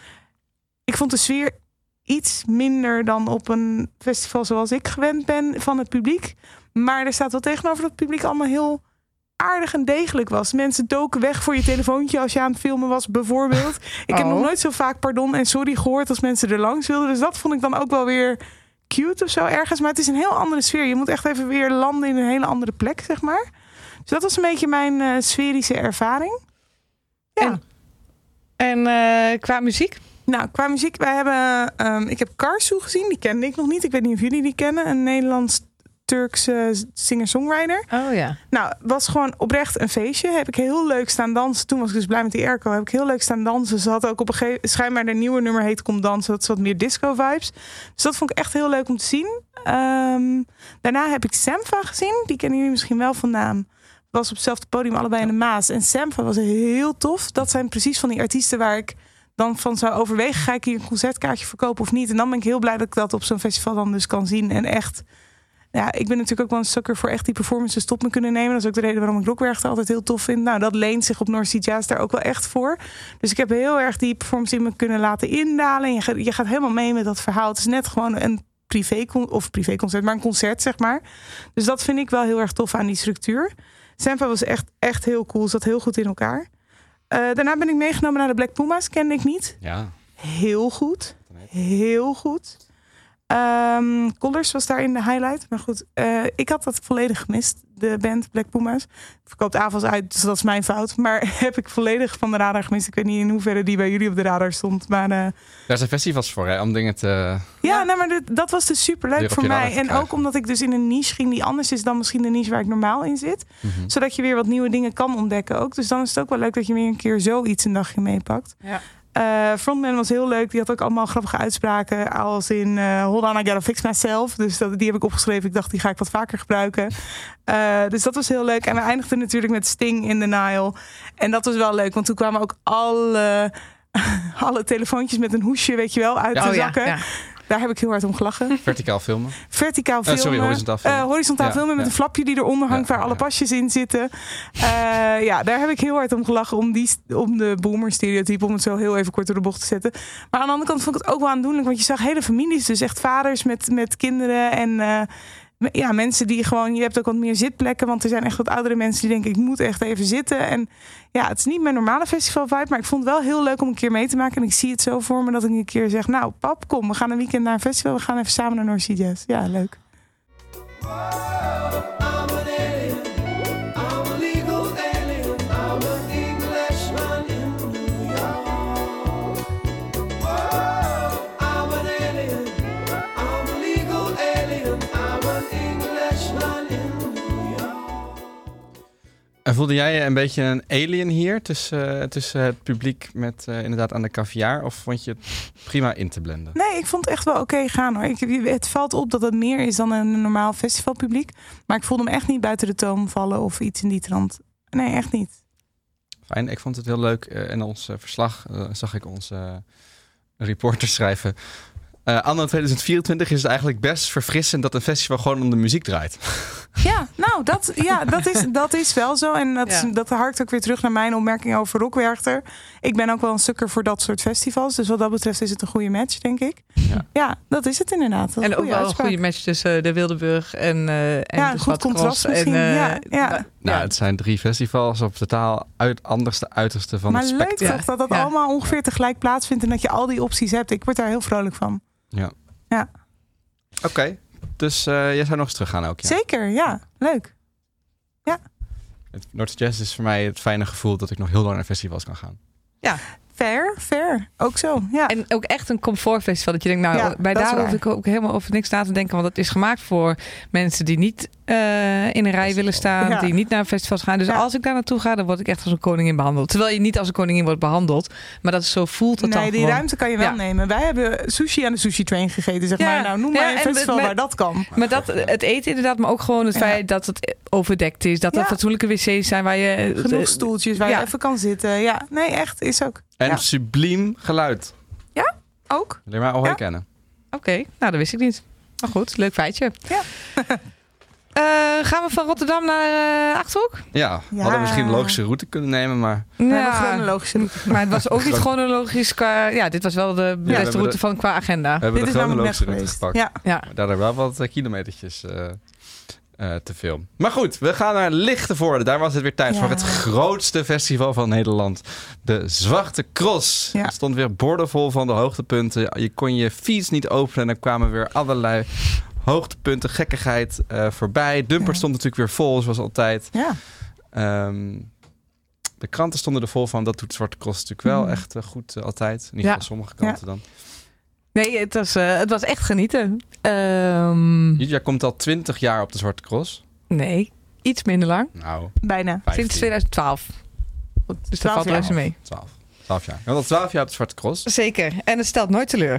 Ik vond de sfeer iets minder dan op een festival zoals ik gewend ben van het publiek. Maar er staat wel tegenover dat het publiek allemaal heel aardig en degelijk was. Mensen doken weg voor je telefoontje als je aan het filmen was, bijvoorbeeld. Ik Oh. heb nog nooit zo vaak pardon en sorry gehoord als mensen er langs wilden. Dus dat vond ik dan ook wel weer cute of zo ergens. Maar het is een heel andere sfeer. Je moet echt even weer landen in een hele andere plek, zeg maar. Dus dat was een beetje mijn uh, sferische ervaring. Ja. En, en uh, qua muziek? Nou, qua muziek, wij hebben... Um, ik heb Karsu gezien, die kende ik nog niet. Ik weet niet of jullie die kennen. Een Nederlands Turkse singer-songwriter. Oh ja. Nou, was gewoon oprecht een feestje. Heb ik heel leuk staan dansen. Toen was ik dus blij met die airco. Heb ik heel leuk staan dansen. Ze had ook op een gegeven moment schijnbaar een nieuwe nummer heet Kom Dansen. Dat is wat meer disco-vibes. Dus dat vond ik echt heel leuk om te zien. Um, daarna heb ik Sampha gezien. Die kennen jullie misschien wel van naam. Was op hetzelfde podium, allebei in de Maas. En Sampha was heel tof. Dat zijn precies van die artiesten waar ik dan van zou overwegen. Ga ik hier een concertkaartje verkopen of niet? En dan ben ik heel blij dat ik dat op zo'n festival dan dus kan zien. En echt... Ja, ik ben natuurlijk ook wel een sucker voor echt die performances tot me kunnen nemen. Dat is ook de reden waarom ik Rockwerchter altijd heel tof vind. Nou, dat leent zich op North Sea Jazz daar ook wel echt voor. Dus ik heb heel erg die performance in me kunnen laten indalen. En je gaat, je gaat helemaal mee met dat verhaal. Het is net gewoon een privé of privéconcert, maar een concert, zeg maar. Dus dat vind ik wel heel erg tof aan die structuur. Sampha was echt, echt heel cool. Zat heel goed in elkaar. Uh, daarna ben ik meegenomen naar de Black Pumas. Kende ik niet. Ja. Heel goed. Heel goed. Um, Collars was daarin de highlight. Maar goed, uh, ik had dat volledig gemist. De band Black Pumas. Verkoopt avonds uit, dus dat is mijn fout. Maar heb ik volledig van de radar gemist. Ik weet niet in hoeverre die bij jullie op de radar stond. Maar uh, daar zijn festivals voor, hè, om dingen te... Ja, ja. Nou, maar dit, dat was dus superleuk voor mij. En krijgen. ook omdat ik dus in een niche ging die anders is dan misschien de niche waar ik normaal in zit. Mm-hmm. Zodat je weer wat nieuwe dingen kan ontdekken ook. Dus dan is het ook wel leuk dat je weer een keer zoiets een dagje meepakt. Ja. Uh, frontman was heel leuk. Die had ook allemaal grappige uitspraken. Als in uh, hold on, I gotta fix myself. Dus dat, die heb ik opgeschreven. Ik dacht, die ga ik wat vaker gebruiken. Uh, dus dat was heel leuk. En we eindigden natuurlijk met Sting in the Nile. En dat was wel leuk. Want toen kwamen ook alle, alle telefoontjes met een hoesje, weet je wel, uit oh, de zakken. Ja, ja. Daar heb ik heel hard om gelachen. Verticaal filmen? Verticaal filmen. Uh, sorry, horizontaal filmen. Uh, horizontaal ja, filmen met ja. een flapje die eronder hangt, ja, waar alle ja. pasjes in zitten. Uh, ja, daar heb ik heel hard om gelachen. Om, die, om de boomer stereotype, om het zo heel even kort door de bocht te zetten. Maar aan de andere kant vond ik het ook wel aandoenlijk. Want je zag hele families, dus echt vaders met, met kinderen en... Uh, ja, mensen die gewoon... Je hebt ook wat meer zitplekken. Want er zijn echt wat oudere mensen die denken... ik moet echt even zitten. En ja, het is niet mijn normale festival vibe. Maar ik vond het wel heel leuk om een keer mee te maken. En ik zie het zo voor me dat ik een keer zeg... nou, pap, kom, we gaan een weekend naar een festival. We gaan even samen naar North Sea Jazz. Ja, leuk. En voelde jij je een beetje een alien hier tussen, uh, tussen het publiek met uh, inderdaad aan de caviar? Of vond je het prima in te blenden? Nee, ik vond het echt wel oké okay gaan hoor. Ik, het valt op dat het meer is dan een normaal festivalpubliek. Maar ik voelde hem echt niet buiten de toon vallen of iets in die trant. Nee, echt niet. Fijn, ik vond het heel leuk. Uh, in ons uh, verslag uh, zag ik onze uh, reporter schrijven... Uh, anno tweeduizend vierentwintig is het eigenlijk best verfrissend dat een festival gewoon om de muziek draait. Ja, nou, dat, ja, dat, is, dat is wel zo. En dat, Ja. dat harkt ook weer terug naar mijn opmerking over Rockwerchter. Ik ben ook wel een sukker voor dat soort festivals. Dus wat dat betreft is het een goede match, denk ik. Ja, ja dat is het inderdaad. Dat is En een ook goede wel een uitspraak. goede match tussen de Wildeburg en, uh, en Ja, de een goed Zwarte contrast Cross. misschien. En, uh, ja, ja. nou, Nou, ja. het zijn drie festivals op totaal uit anderste uiterste van Maar het leuk spectrum. toch dat dat Ja. allemaal ongeveer tegelijk plaatsvindt en dat je al die opties hebt. Ik word daar heel vrolijk van. Ja. Ja. Oké, okay. dus uh, jij zou nog eens teruggaan ook, ja? Zeker, ja. Leuk. Het Noordse Jazz is voor mij het fijne gevoel dat ik nog heel lang naar festivals kan gaan. Ja. Fair, fair. Ook zo, ja. En ook echt een comfortfestival. Dat je denkt, nou, Ja, bij dat is daar hoef waar. ik ook helemaal over niks na te denken. Want dat is gemaakt voor mensen die niet uh, in een rij willen staan. Ja. Die niet naar festivals gaan. Dus Ja. als ik daar naartoe ga, dan word ik echt als een koningin behandeld. Terwijl je niet als een koningin wordt behandeld. Maar dat is zo voelt het Nee, dan die gewoon. ruimte kan je wel Ja. nemen. Wij hebben sushi aan de sushi train gegeten, zeg Ja. maar. Nou, noem maar Ja, een en festival met- waar dat kan. Maar dat, het eten inderdaad, maar ook gewoon het Ja. feit dat het overdekt is. Dat er Ja. fatsoenlijke wc's zijn waar je... Genoeg stoeltjes waar Ja. je even kan zitten. Ja, nee, echt, is ook. En Ja. subliem geluid. Ook. Leer maar Ahoy Ja. kennen. Oké, nou dat wist ik niet. Maar goed, leuk feitje. Ja. Uh, gaan we van Rotterdam naar uh, Achterhoek? Ja, we Ja. hadden misschien een logische route kunnen nemen, maar... We hebben chronologische route. Maar het was ook niet chronologisch qua... Ja, dit was wel de we beste hebben route de- van qua agenda. We hebben Dit de is namelijk net chronologische route geweest. gepakt. Ja. Ja. Maar daardoor wel wat uh, kilometertjes uh, uh, te veel. Maar goed, we gaan naar Lichtenvoorde. Daar was het weer tijd Ja. voor het grootste festival van Nederland. De Zwarte Cross. Ja. Er stond weer bordenvol van de hoogtepunten. Je kon je fiets niet openen en er kwamen weer allerlei hoogtepunten, gekkigheid uh, voorbij. Dumper Ja. stond natuurlijk weer vol, zoals altijd. Ja. Um, de kranten stonden er vol van. Dat doet Zwarte Cross natuurlijk wel Mm. echt uh, goed uh, altijd. In ieder geval Ja. sommige kranten dan. Nee, het was, uh, het was echt genieten. Um, Jij komt al twintig jaar op de Zwarte Cross. nee, iets minder lang. Nou, Bijna. vijftien. Sinds twintig twaalf. Goed, dus dat twaalf valt jaar. reuze mee. twaalf. twaalf jaar. Je had al twaalf jaar op de Zwarte Cross. Zeker. En het stelt nooit teleur.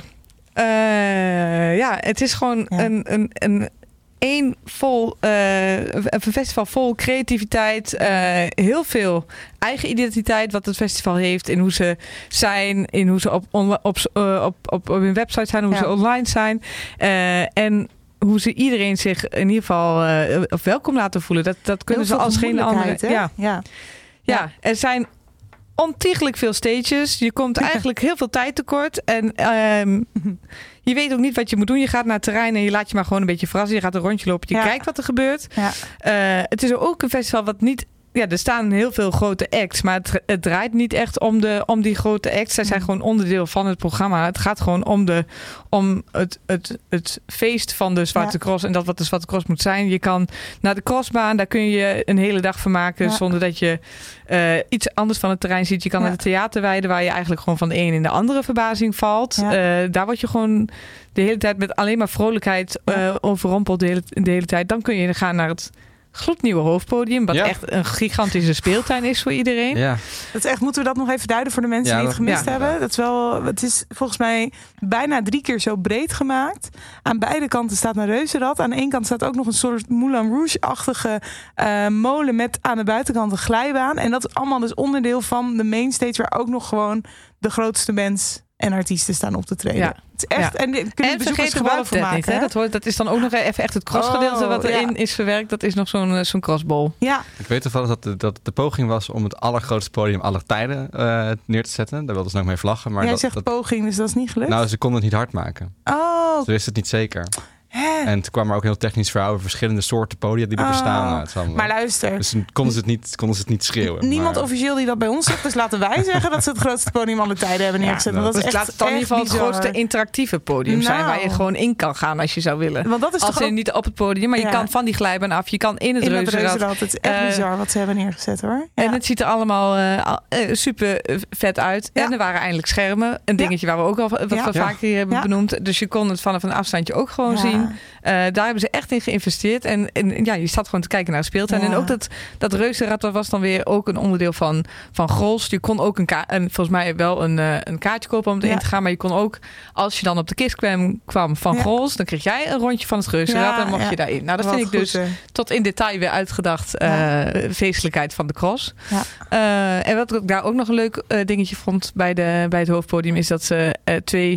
Uh, ja, het is gewoon Ja. een, een, een één vol, uh, een festival vol creativiteit. Uh, heel veel eigen identiteit wat het festival heeft. In hoe ze zijn, in hoe ze op, onla- op, uh, op, op, op hun website zijn, hoe Ja. ze online zijn. Uh, en hoe ze iedereen zich in ieder geval uh, welkom laten voelen. Dat, dat kunnen Heel ze als veel geen andere. gemoedelijkheid, hè? Ja. Ja. Ja, er zijn ontiegelijk veel stages. Je komt eigenlijk heel veel tijd tekort. En ehm, je weet ook niet wat je moet doen. Je gaat naar het terrein en je laat je maar gewoon een beetje verrassen. Je gaat een rondje lopen, je Ja. kijkt wat er gebeurt. Ja. Uh, het is ook een festival wat niet... Ja, er staan heel veel grote acts, maar het, het draait niet echt om, de, om die grote acts. Zij zijn Mm. gewoon onderdeel van het programma. Het gaat gewoon om, de, om het, het, het feest van de Zwarte Ja. Cross en dat wat de Zwarte Cross moet zijn. Je kan naar de crossbaan, daar kun je een hele dag van maken Ja. zonder dat je uh, iets anders van het terrein ziet. Je kan Ja. naar de theaterweide waar je eigenlijk gewoon van de een in de andere verbazing valt. Ja. Uh, daar word je gewoon de hele tijd met alleen maar vrolijkheid uh, Ja. overrompeld de hele, de hele tijd. Dan kun je gaan naar het gloednieuwe hoofdpodium, wat Ja. echt een gigantische speeltuin is voor iedereen. Ja. Dat is echt, moeten we dat nog even duiden voor de mensen Ja, die het dat- gemist ja. hebben? Dat is wel, het is volgens mij bijna drie keer zo breed gemaakt. Aan beide kanten staat een reuzenrad. Aan de ene kant staat ook nog een soort Moulin Rouge-achtige uh, molen met aan de buitenkant een glijbaan. En dat is allemaal dus onderdeel van de mainstage, waar ook nog gewoon de grootste bands en artiesten staan op te treden. Ja. Het is echt, Ja. en die kunnen En bezoekers vergeet de gebruik Wolf van Dead maken. niet. Hè? hè? Dat, wordt, dat is dan ook nog even echt het crossgedeelte Oh, wat ja. erin is verwerkt. Dat is nog zo'n uh, zo'n crossball. Ja, Ik weet toevallig dat, de- dat de poging was om het allergrootste podium aller tijden uh, neer te zetten. Daar wilden ze nog mee vlaggen. Maar jij dat, zegt dat, poging, dus dat is niet gelukt. nou, ze konden het niet hard maken. oh, Ze wisten het niet zeker. hè? En toen kwam er ook een heel technisch verhaal over verschillende soorten podia die er Oh. bestaan. Nou, het is allemaal- Maar luister, dus toen konden ze het niet, konden ze het niet schreeuwen. niemand maar- officieel die dat bij ons zegt. Dus laten wij zeggen dat ze het grootste podium aller tijden hebben neergezet. Ja, Want dat Dus is laat echt, het dan in ieder geval echt het bizar. grootste interactieve podium zijn Nou. waar je gewoon in kan gaan als je zou willen. Want dat is Als toch je ook niet op het podium, maar je Ja. kan van die glijbaan af. Je kan in het in dat reuzenrad. reuzenrad. Het is echt Eh, bizar wat ze hebben neergezet, hoor. En Ja. het ziet er allemaal uh, al- uh, super uh, vet uit. Ja. En er waren eindelijk schermen. Een dingetje waar we ook al wat Ja. we Ja. vaker hier hebben Ja. benoemd. Dus je kon het vanaf een afstandje ook gewoon Ja. zien. Uh, daar hebben ze echt in geïnvesteerd. En, en ja, je staat gewoon te kijken naar de speeltuin. Ja. En ook dat, dat reuzenrad dat was dan weer ook een onderdeel van, van Grols. Je kon ook een, ka- en volgens mij wel een, uh, een kaartje kopen om erin Ja. te gaan. Maar je kon ook, als je dan op de kist kwam, kwam van Ja. Grols, dan kreeg jij een rondje van het reuzenrad Ja, en mocht ja. je daarin. Nou, dat Wat vind ik dus goed, hè. tot in detail weer uitgedacht uh, Ja. feestelijkheid van de cross. Ja. Uh, en wat ik daar ook nog een leuk uh, dingetje vond bij, de, bij het hoofdpodium is dat ze uh, twee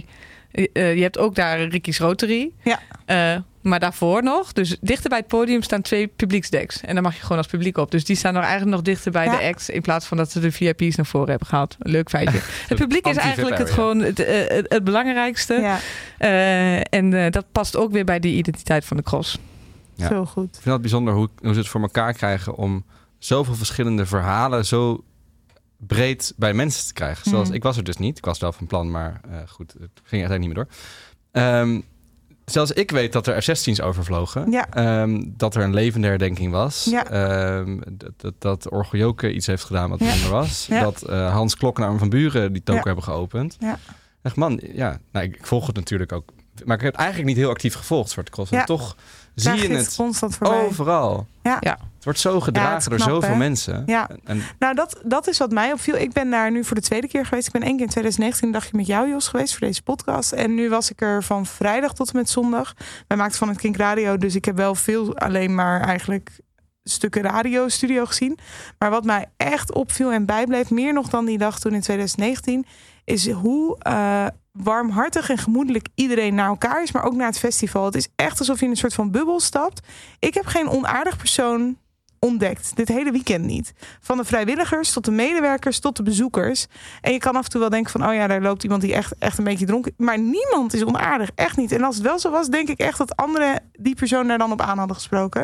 Uh, je hebt ook daar Ricky's Rotary. Ja. Uh, maar daarvoor nog, dus dichter bij het podium staan twee publieksdecks. En daar mag je gewoon als publiek op. Dus die staan nog eigenlijk nog dichter bij Ja. de acts... in plaats van dat ze de V I P's naar voren hebben gehaald. Leuk feitje. Het publiek is eigenlijk het, area. gewoon het, uh, het, het belangrijkste. Ja, Uh, en uh, dat past ook weer bij die identiteit van de cross. Ja. zo goed. Ik vind het bijzonder hoe, hoe ze het voor elkaar krijgen om zoveel verschillende verhalen zo breed bij mensen te krijgen. Zoals, Mm. ik was er dus niet. Ik was wel van plan, maar uh, goed, het ging uiteindelijk niet meer door. Um, zelfs ik weet dat er F zestien's overvlogen. Ja. Um, dat er een levende herdenking was. Ja. Um, dat, dat, dat Orgel Joke iets heeft gedaan wat Ja. minder was. Ja. Dat uh, Hans Klok en Armin van Buren die toko Ja. hebben geopend. Ja. Echt man, ja. Nou, ik, ik volg het natuurlijk ook. Maar ik heb het eigenlijk niet heel actief gevolgd, Zwarte Cross. En Ja. toch Daar zie je giet het constant voorbij. overal. Ja. Ja. Het wordt zo gedragen Ja, het is door knap, zoveel hè? mensen. Ja. En, Nou, dat, dat is wat mij opviel. Ik ben daar nu voor de tweede keer geweest. Ik ben één keer in twintig negentien een dagje met jou, Jos, geweest voor deze podcast. En nu was ik er van vrijdag tot en met zondag. Wij maakten van het Kink Radio, dus ik heb wel veel alleen maar eigenlijk stukken radiostudio gezien. Maar wat mij echt opviel en bijbleef, meer nog dan die dag toen in twintig negentien, is hoe uh, warmhartig en gemoedelijk iedereen naar elkaar is, maar ook naar het festival. Het is echt alsof je in een soort van bubbel stapt. Ik heb geen onaardig persoon ontdekt. Dit hele weekend niet. Van de vrijwilligers tot de medewerkers tot de bezoekers. En je kan af en toe wel denken van, oh ja, daar loopt iemand die echt, echt een beetje dronken is. Maar niemand is onaardig. Echt niet. En als het wel zo was, denk ik echt dat anderen die persoon daar dan op aan hadden gesproken.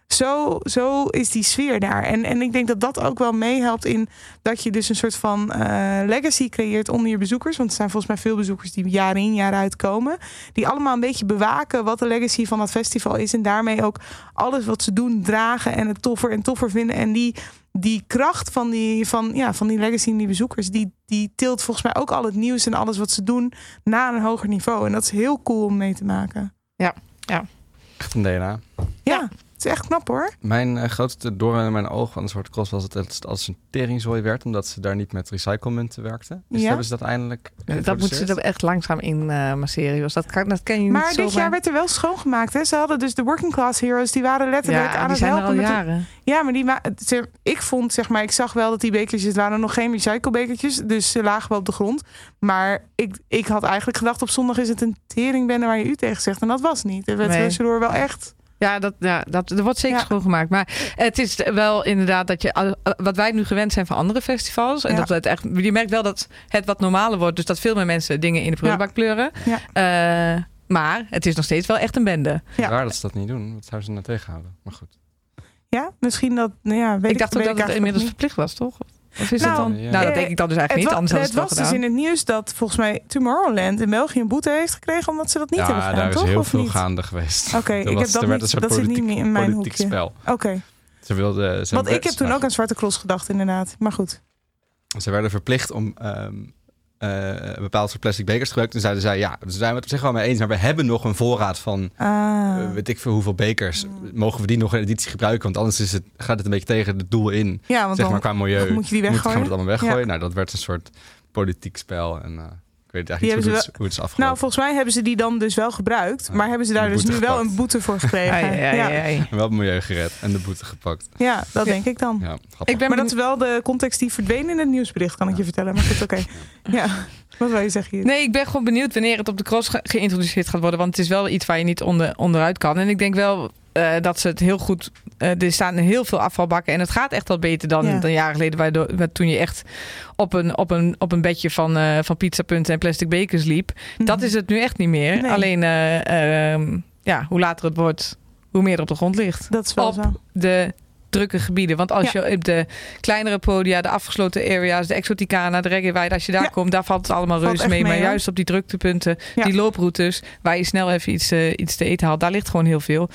Zo, zo is die sfeer daar. En, en ik denk dat dat ook wel meehelpt in dat je dus een soort van uh, legacy creëert onder je bezoekers. Want er zijn volgens mij veel bezoekers die jaar in jaar uit komen. Die allemaal een beetje bewaken wat de legacy van dat festival is. En daarmee ook alles wat ze doen dragen en het toffer en toffer vinden. En die, die kracht van die, van, ja, van die legacy en die bezoekers, die, die tilt volgens mij ook al het nieuws en alles wat ze doen naar een hoger niveau. En dat is heel cool om mee te maken. Ja, ja. echt een D N A. Ja. Het is echt knap hoor. Mijn uh, grootste doorn in mijn oog van de Zwarte Cross was het dat het als een teringzooi werd, omdat ze daar niet met recyclemunten werkten. Dus Ja. hebben ze dat eindelijk Dat moeten ze er echt langzaam in uh, masseren. Dus dat kan, dat kan je niet Maar zomaar. dit jaar werd er wel schoongemaakt. Hè? Ze hadden dus de working class heroes, die waren letterlijk ja, aan die het zijn helpen. er al met de- jaren. Ja, maar die ma- ze- ik vond, zeg maar, ik zag wel dat die bekertjes, het waren nog geen recyclebekertjes, dus ze lagen wel op de grond. Maar ik, ik had eigenlijk gedacht, op zondag is het een teringbende waar je u tegen zegt. En dat was niet. Er werd Nee. tussendoor wel echt. Ja, dat, ja dat, er wordt zeker Ja. schoongemaakt. Maar het is wel inderdaad dat je, wat wij nu gewend zijn van andere festivals. En Ja. dat we het echt, je merkt wel dat het wat normaler wordt. Dus dat veel meer mensen dingen in de prullenbak pleuren. Ja. Uh, maar het is nog steeds wel echt een bende. Ja. Raar dat ze dat niet doen. Wat zouden ze nou tegenhouden? Maar goed. Ja, misschien dat, nou ja, weet Ik dacht ook weet dat het ik inmiddels eigenlijk verplicht was, toch? Of is Nou, het dan? ja. Nou, dat eh, denk ik dan dus eigenlijk Het, niet. wa- Anders hadden het ze was het wel dus gedaan. in het nieuws dat volgens mij Tomorrowland in België een boete heeft gekregen omdat ze dat niet hebben Ja, gedaan, daar is toch? heel Of veel niet? gaande geweest. Oké, Er ik was- heb er dat werd niet, een soort dat zit niet politiek, meer in mijn politiek hoekje. spel. Oké, Ze wilden, ze want ik heb werd- toen nou, ook aan Zwarte Cross gedacht inderdaad. Maar goed. Ze werden verplicht om um, uh, bepaald soort plastic bekers te gebruiken. Toen zeiden zij, ja, daar zijn we het op zich wel mee eens. Maar we hebben nog een voorraad van Ah. uh, weet ik veel hoeveel bekers. Mogen we die nog in editie gebruiken? Want anders is het, gaat het een beetje tegen het doel in. Ja, want Zeg dan maar qua milieu. moet je die Moet, weggooien. gaan we het allemaal weggooien? Ja. Nou, dat werd een soort politiek spel. En uh, ik weet Die eigenlijk niet hebben hoe ze het, hoe het is afgelopen. Nou, volgens mij hebben ze die dan dus wel gebruikt. Ja, Maar hebben ze daar een dus nu boete wel gepakt. een boete voor gekregen. Ai, ai, ja. ai, ai. Wel het milieu gered en de boete gepakt. ja, dat denk ik dan. Ja, grappig. Ik ben Maar dat is benieuwd- wel de context die verdween in het nieuwsbericht, kan ik je vertellen. Maar goed, oké. Ja, wat wil je zeggen hier? Nee, ik ben gewoon benieuwd wanneer het op de cross ge- geïntroduceerd gaat worden. Want het is wel iets waar je niet onder, onderuit kan. En ik denk wel uh, dat ze het heel goed... Uh, er staan heel veel afvalbakken. En het gaat echt wel beter dan, Ja. dan jaren geleden. Waardoor, waar toen je echt op een, op een, op een bedje van, uh, van pizzapunten en plastic bekers liep. Mhm. Dat is het nu echt niet meer. Nee. Alleen, uh, um, ja, hoe later het wordt, hoe meer er op de grond ligt. Dat is wel op zo. de drukke gebieden. Want als Ja. je op de kleinere podia, de afgesloten areas, de Exoticana, de Reggae-weide, als je daar Ja. komt, daar valt het allemaal Valt reuze echt mee. mee, Maar hoor. juist op die druktepunten, Ja. die looproutes, waar je snel even iets, uh, iets te eten haalt, daar ligt gewoon heel veel.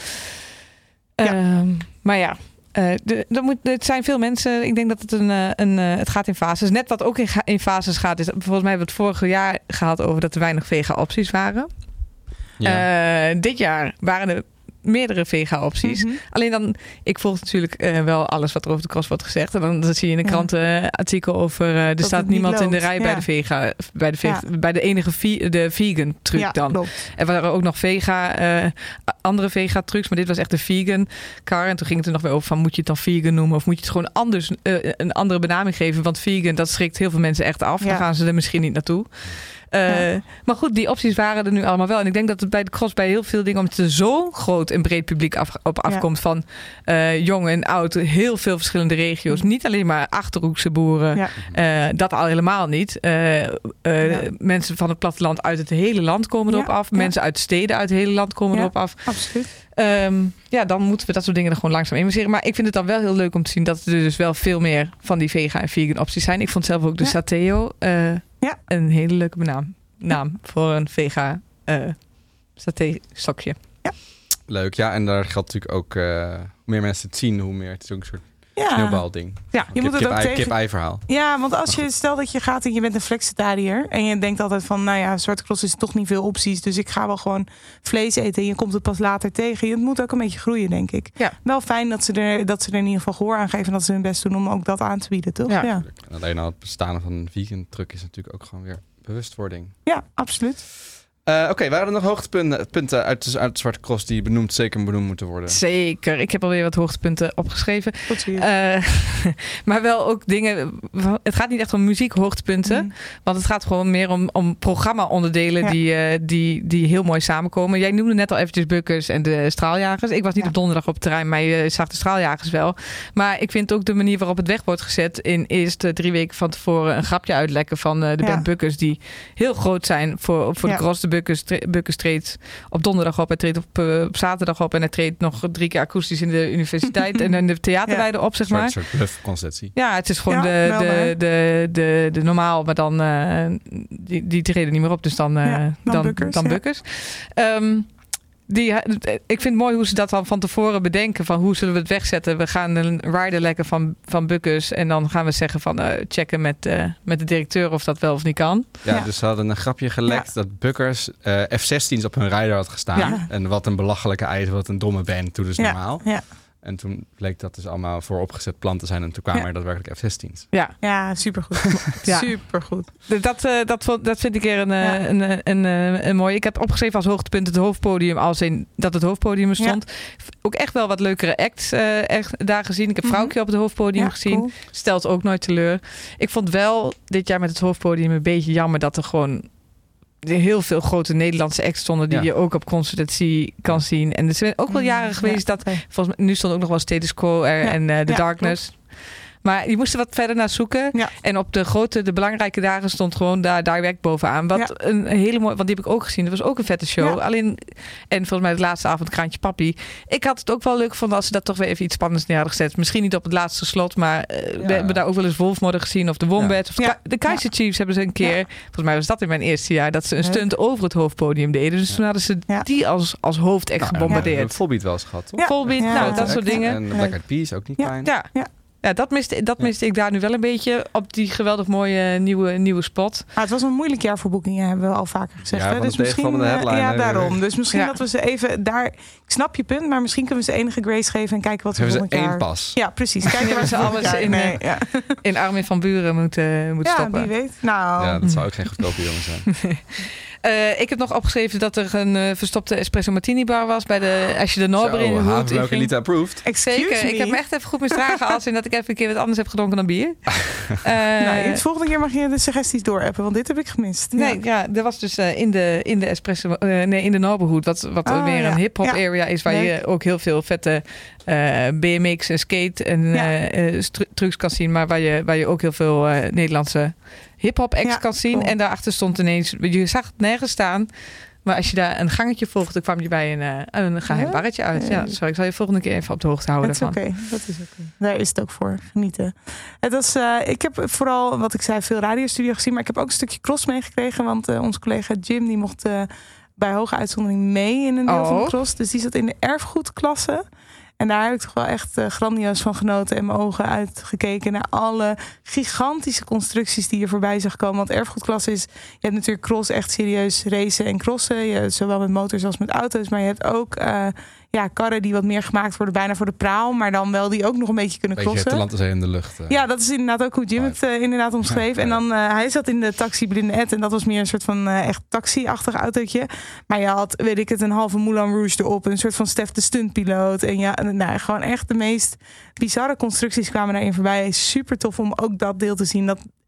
Ja. Um, maar ja, uh, de, de moet, het zijn veel mensen. Ik denk dat het een, uh, een uh, het gaat in fases. Net wat ook in, ga, in fases gaat, is volgens mij hebben we het vorige jaar gehad over dat er weinig vega-opties waren. Ja. Uh, dit jaar waren er meerdere vega-opties. Mhm. Alleen dan, ik volg natuurlijk uh, wel alles wat er over de cross wordt gezegd. En dan, dan zie je in de Ja. krant uh, artikel over... Uh, er Dat staat het niet niemand in de loopt. rij Ja. bij de vega. Bij de, vega, Ja. bij de enige vi- de vegan truck Ja, dan. klopt. Er waren ook nog vega, uh, andere vega-trucks. Maar dit was echt de vegan car. En toen ging het er nog weer over van... moet je het dan vegan noemen? Of moet je het gewoon anders, uh, een andere benaming geven? Want vegan, dat schrikt heel veel mensen echt af. Ja. Dan gaan ze er misschien niet naartoe. Uh, Ja. Maar goed, die opties waren er nu allemaal wel. En ik denk dat het bij de cross bij heel veel dingen, omdat het er zo groot en breed publiek af, op afkomt, ja. van uh, jong en oud, heel veel verschillende regio's. Mm. Niet alleen maar Achterhoekse boeren, ja. uh, dat al helemaal niet. Uh, uh, ja. Mensen van het platteland uit het hele land komen erop ja. af. Ja. Mensen uit steden uit het hele land komen ja. erop af. Absoluut. Um, ja, dan moeten we dat soort dingen er gewoon langzaam investeren. Maar ik vind het dan wel heel leuk om te zien dat er dus wel veel meer van die vega en vegan opties zijn. Ik vond zelf ook de ja. Sateo uh, ja. een hele leuke naam, naam voor een vega uh, saté stokje. Ja. Leuk, ja. En daar geldt natuurlijk ook, uh, hoe meer mensen het zien, hoe meer. Het is ook een soort ja. sneeuwbalding. Ja, je kip, moet het kip, ook ei, tegen... kip-ei verhaal. Ja, want als je, stel dat je gaat en je bent een flexitariër en je denkt altijd van, nou ja, Zwarte Cross is toch niet veel opties, dus ik ga wel gewoon vlees eten en je komt het pas later tegen. Het moet ook een beetje groeien, denk ik. Ja. Wel fijn dat ze, er, dat ze er in ieder geval gehoor aan geven en dat ze hun best doen om ook dat aan te bieden, toch? Ja. Ja. Alleen al het bestaan van een vegan truck is natuurlijk ook gewoon weer bewustwording. Ja, absoluut. Uh, Oké, okay, waren er nog hoogtepunten punten uit, uit de Zwarte Cross die benoemd, zeker benoemd moeten worden? Zeker. Ik heb alweer wat hoogtepunten opgeschreven. Tot hier. Uh, maar wel ook dingen. Het gaat niet echt om muziekhoogtepunten. Mm. Want het gaat gewoon meer om, om programma-onderdelen ja. die, uh, die, die heel mooi samenkomen. Jij noemde net al eventjes Bukkers en de Straaljagers. Ik was niet ja. op donderdag op het terrein, maar je zag de Straaljagers wel. Maar ik vind ook de manier waarop het weg wordt gezet in eerst uh, drie weken van tevoren een grapje uitlekken van uh, de ja. band Bukkers, die heel groot zijn voor, voor ja. de cross. De Bukkers, Bukkers treedt op donderdag op, hij treedt op, uh, op zaterdag op en hij treedt nog drie keer akoestisch in de universiteit en in de theaterweide ja. op, zeg maar. Een soort bluff-conceptie. Ja, het is gewoon ja, de, de, de, de, de normaal, maar dan uh, die, die treden niet meer op, dus dan, uh, ja, dan, dan Bukkers. Dan Ja. Bukkers. Um, Die, ik vind het mooi hoe ze dat dan van tevoren bedenken. Van hoe zullen we het wegzetten? We gaan een rider lekken van, van Bukkers. En dan gaan we zeggen van uh, checken met, uh, met de directeur of dat wel of niet kan. Ja, ja. dus ze hadden een grapje gelekt ja. dat Bukkers uh, F zestien's op hun rider had gestaan. Ja. En wat een belachelijke eis, wat een domme band. Toen dus ja. normaal. Ja. En toen bleek dat dus allemaal vooropgezet plan te zijn. En toen kwamen Ja. er daadwerkelijk F zestien's. Ja, ja supergoed. Ja. Supergoed. Dat, uh, dat, dat vind ik er een, Ja. een, een, een, een, een mooie. Ik heb opgeschreven als hoogtepunt het hoofdpodium. Als in dat het hoofdpodium er stond. Ja. Ook echt wel wat leukere acts uh, echt daar gezien. Ik heb Vrouwtje mm-hmm. op het hoofdpodium ja, gezien. Cool. Stelt ook nooit teleur. Ik vond wel dit jaar met het hoofdpodium een beetje jammer dat er gewoon heel veel grote Nederlandse acts stonden die ja. je ook op concertatie kan zien. En er zijn ook wel jaren geweest ja, dat okay. volgens mij nu stond ook nog wel Status Quo er ja. en uh, The ja, Darkness. Klopt. Maar je moest er wat verder naar zoeken. Ja. En op de grote, de belangrijke dagen stond gewoon daar direct bovenaan. Wat ja. een hele mooie, want die heb ik ook gezien. Dat was ook een vette show. Ja. Alleen, en volgens mij de laatste avond Kraantje Papi. Ik had het ook wel leuk gevonden als ze dat toch weer even iets spannends neer hadden gezet. Misschien niet op het laatste slot, maar uh, ja. we hebben daar ook wel eens Wolfmodder gezien of de Wombats. Ja. Of ja. de Kaiser ja. Chiefs hebben ze een keer. Ja. Volgens mij was dat in mijn eerste jaar dat ze een stunt over het hoofdpodium deden. Dus ja. toen hadden ze ja. die als, als hoofdact nou, gebombardeerd. We hebben Volbeat wel eens gehad, toch? Ja. Volbeat, ja. nou, dat soort dingen. En Black Eyed Peas ook niet ja. klein. Ja, ja. Ja, dat miste, dat miste ja. ik daar nu wel een beetje op die geweldig mooie nieuwe, nieuwe spot. Ah, het was een moeilijk jaar voor boekingen, hebben we al vaker gezegd. Ja, hè? Dus misschien, de headline, ja, hè? daarom. Dus misschien ja. dat we ze even daar. Ik snap je punt, maar misschien kunnen we ze enige grace geven en kijken wat we volgend jaar. Één pas. Ja, precies. Kijken waar ze alles in, nee, ja. in Armin van Buren moeten, moeten ja, stoppen. Ja, wie weet. Nou. Ja, dat zou ook geen goedkope jongen zijn. Uh, ik heb nog opgeschreven dat er een uh, verstopte espresso martini bar was bij de als je de Norber in de hoed. Welke Lita approved. Zeker. Ik heb me echt even goed misdragen als in dat ik even een keer wat anders heb gedronken dan bier. Uh, nou, het volgende keer mag je de suggesties doorappen, want dit heb ik gemist. Nee, ja, ja er was dus uh, in de in de espresso, uh, nee, in de Norberhoed, wat wat oh, weer ja. een hip hop ja. area is waar Leuk. je ook heel veel vette uh, B M X en skate en ja. uh, stru- trucs kan zien, maar waar je waar je ook heel veel uh, Nederlandse hip-hop acts ja, kan zien. Cool. En daarachter stond ineens, je zag het nergens staan, maar als je daar een gangetje volgde, dan kwam je bij een, uh, een geheim ja? barretje uit. Ja, sorry, ik zal je volgende keer even op de hoogte houden. Dat is oké, okay. dat is oké. Okay. Daar is het ook voor, genieten. Het was, uh, ik heb vooral, wat ik zei, veel radiostudio gezien, maar ik heb ook een stukje cross meegekregen, want uh, onze collega Jim, die mocht uh, bij hoge uitzondering mee in een deel oh. van de cross. Dus die zat in de erfgoedklasse. En daar heb ik toch wel echt uh, grandioos van genoten en mijn ogen uitgekeken naar alle gigantische constructies die je voorbij zag komen. Want erfgoedklasse is, je hebt natuurlijk cross echt serieus racen en crossen. Je, zowel met motors als met auto's. Maar je hebt ook uh, ja, karren die wat meer gemaakt worden bijna voor de praal. Maar dan wel die ook nog een beetje kunnen crossen. Beetje Atalanta in de lucht. Uh, ja, dat is inderdaad ook hoe Jim het uh, inderdaad omschreef. Ja, en dan, uh, hij zat in de taxi Blinde Ed. En dat was meer een soort van uh, echt taxi-achtig autootje. Maar je had, weet ik het, een halve Moulin Rouge erop. Een soort van Stef de stuntpiloot. En ja, nou, gewoon echt de meest bizarre constructies kwamen daarin voorbij. Super tof om ook dat deel te zien. Dat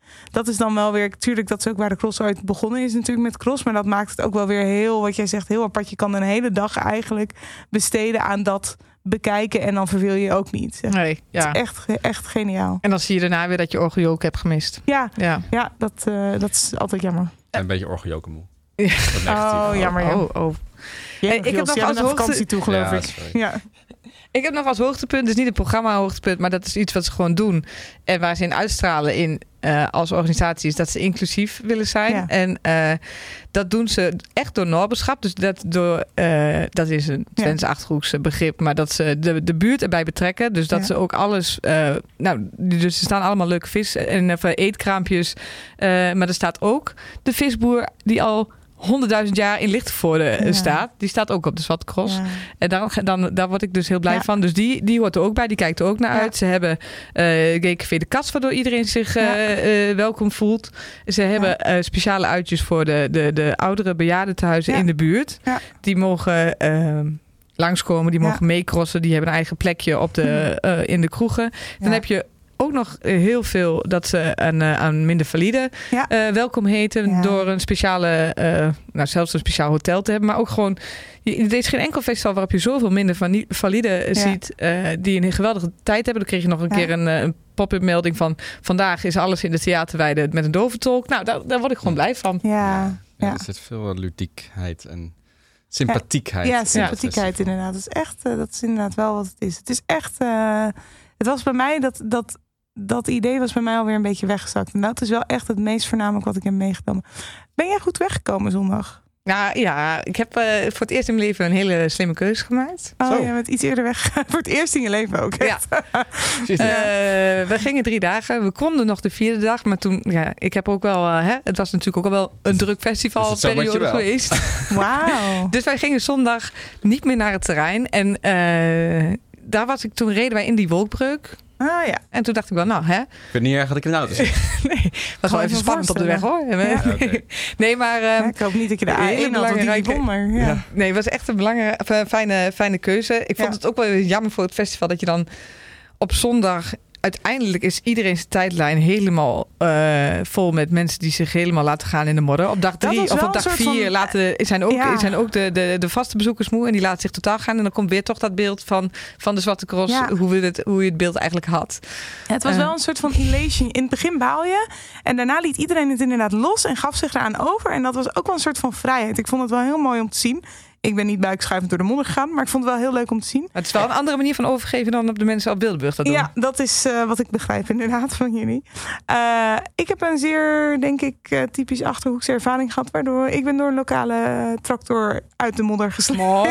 dat is dan wel weer... Tuurlijk, dat is ook waar de cross ooit begonnen is natuurlijk met cross. Maar dat maakt het ook wel weer heel, wat jij zegt, heel apart. Je kan een hele dag eigenlijk besteden aan dat bekijken. En dan verveel je je ook niet. Zeg. Nee, ja. Het is echt, echt geniaal. En dan zie je daarna weer dat je orgeljook hebt gemist. Ja, Ja. ja dat, uh, dat is altijd jammer. En een beetje orgeljokenmoe. Ja. Oh, jammer. Ja. Oh, oh. Jij, Hey, ik heb nog jij als bent naar hoogte- vakantie toe, geloof Ja, ik. sorry. Ja. Ik heb nog als hoogtepunt, dus niet een programma hoogtepunt, maar dat is iets wat ze gewoon doen. En waar ze in uitstralen in uh, als organisatie is dat ze inclusief willen zijn. Ja. En uh, dat doen ze echt door Noorderschap. Dus dat, door, uh, dat is een Twents Achterhoekse begrip, maar dat ze de, de buurt erbij betrekken. Dus dat Ja. ze ook alles... Uh, nou, dus er staan allemaal leuke vis- en uh, eetkraampjes. Uh, maar er staat ook de visboer die al honderdduizend jaar in Lichtenvoorde Ja. staat. Die staat ook op de Zwarte Cross. Ja. En dan, dan, daar word ik dus heel blij Ja. van. Dus die, die hoort er ook bij. Die kijkt er ook naar Ja. uit. Ze hebben uh, Gay Café de Kast, waardoor iedereen zich uh, Ja. uh, welkom voelt. Ze hebben uh, speciale uitjes voor de, de, de oudere bejaardentehuizen Ja. in de buurt. Ja. Die mogen uh, langskomen. Die mogen Ja. meecrossen. Die hebben een eigen plekje op de, uh, in de kroegen. Dan Ja. heb je ook nog heel veel dat ze aan, uh, aan minder valide Ja. uh, welkom heten. Ja. Door een speciale, uh, nou zelfs een speciaal hotel te hebben. Maar ook gewoon, je- er is geen enkel festival waarop je zoveel minder vani- valide Ja. ziet. Uh, die een geweldige tijd hebben. Dan kreeg je nog een Ja. keer een, uh, een pop-up melding van... Vandaag is alles in de theaterweide met een doventolk. Nou, daar, daar word ik gewoon blij van. Ja. Ja, Ja. er zit veel ludiekheid en sympathiekheid. Ja, in sympathiekheid het inderdaad. Dat is echt, uh, dat is inderdaad wel wat het is. Het is echt, uh, het was bij mij, dat, dat, dat idee was bij mij alweer een beetje weggezakt. En dat is wel echt het meest voornamelijk wat ik heb meegenomen. Ben jij goed weggekomen zondag? Nou ja, ik heb uh, voor het eerst in mijn leven een hele slimme keuze gemaakt. Oh, Zo. je bent iets eerder weg. Voor het eerst in je leven ook. Ja. Precies. Uh, we gingen drie dagen. We konden nog de vierde dag. Maar toen, ja, ik heb ook wel... Uh, hè, het was natuurlijk ook al wel een druk Dus het festivalperiode zomertje wel. geweest. Wauw. Dus wij gingen zondag niet meer naar het terrein. En uh, daar was ik, toen reden wij in die wolkbreuk. Ah ja. En toen dacht ik wel, nou hè. Ik weet niet erg dat ik in de auto zit. Nee, het was wel even even spannend op de weg hoor. Ja. Ja, oké. Nee, maar... Uh, Ja, ik hoop niet dat je de Hele A één had, want die belangrijke- wonder. Ja. Ja. nee, het was echt een belangrijke, fijne, fijne keuze. Ik vond Ja. het ook wel jammer voor het festival dat je dan op zondag... Uiteindelijk is iedereen zijn tijdlijn helemaal uh, vol met mensen die zich helemaal laten gaan in de modder. Op dag Dat drie was of wel op dag een soort vier van- laten, zijn ook, Ja. zijn ook de, de, de vaste bezoekers moe en die laten zich totaal gaan. En dan komt weer toch dat beeld van, van de Zwarte Cross, Ja. hoe, we het, hoe je het beeld eigenlijk had. Ja, het was Uh. wel een soort van elation. In het begin baal je. En daarna liet iedereen het inderdaad los en gaf zich eraan over. En dat was ook wel een soort van vrijheid. Ik vond het wel heel mooi om te zien. Ik ben niet buikschuivend door de modder gegaan. Maar ik vond het wel heel leuk om te zien. Maar het is wel een andere manier van overgeven dan op de mensen op Bilderburg dat doen. Ja, dat is uh, wat ik begrijp inderdaad van jullie. Uh, ik heb een zeer, denk ik, uh, typisch Achterhoekse ervaring gehad. Waardoor ik ben door een lokale uh, tractor uit de modder gesleept. Mooi.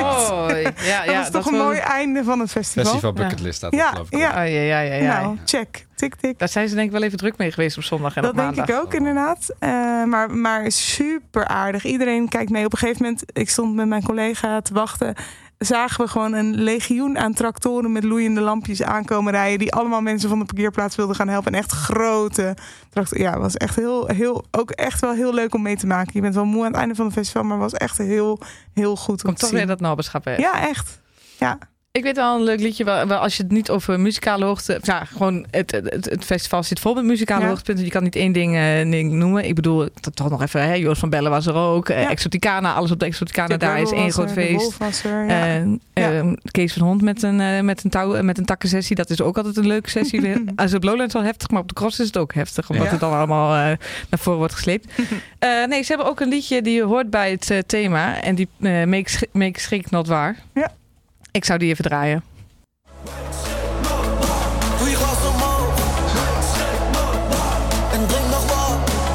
Ja, dat ja, was toch een was- mooi einde van het festival. Festival bucketlist staat er Ja, geloof ik. ja. op. Oh, ja, ja, ja, ja. Nou, check. Tik, tik. Daar zijn ze denk ik wel even druk mee geweest op zondag en Dat op denk maandag. ik ook inderdaad. Uh, maar, maar super aardig. Iedereen kijkt mee. Op een gegeven moment, ik stond met mijn collega te wachten. Zagen we gewoon een legioen aan tractoren met loeiende lampjes aankomen rijden. Die allemaal mensen van de parkeerplaats wilden gaan helpen. En echt grote tractoren. Ja, was echt heel, heel, ook echt wel heel leuk om mee te maken. Je bent wel moe aan het einde van het festival, maar was echt heel, heel goed om Komt te toch zien. weer dat naberschap weg. Ja, echt. Ja. Ik weet wel een leuk liedje, wel, wel als je het niet over muzikale hoogte... Ja, gewoon het, het, het festival zit vol met muzikale Ja. hoogtepunten. Je kan niet één ding, uh, ding noemen. Ik bedoel, dat toch nog even, hè, Joost van Bellen was er ook. Uh, Ja. Exoticana, alles op de Exoticana, Chip daar is Rebel één was groot er, de feest. Wolf was er, ja. En, Ja. uh, Kees van Hond met een, uh, met een touw, met een takkensessie. Dat is ook altijd een leuke sessie. weer. Als op Lowlands wel heftig, maar op de Cross is het ook heftig. Omdat Ja. het dan allemaal uh, naar voren wordt gesleept. Uh, nee, ze hebben ook een liedje die hoort bij het uh, thema. En die uh, make, sch- make schrik not waar. Ja. Ik zou die even draaien. Doe je glas omhoog en drink nog wat.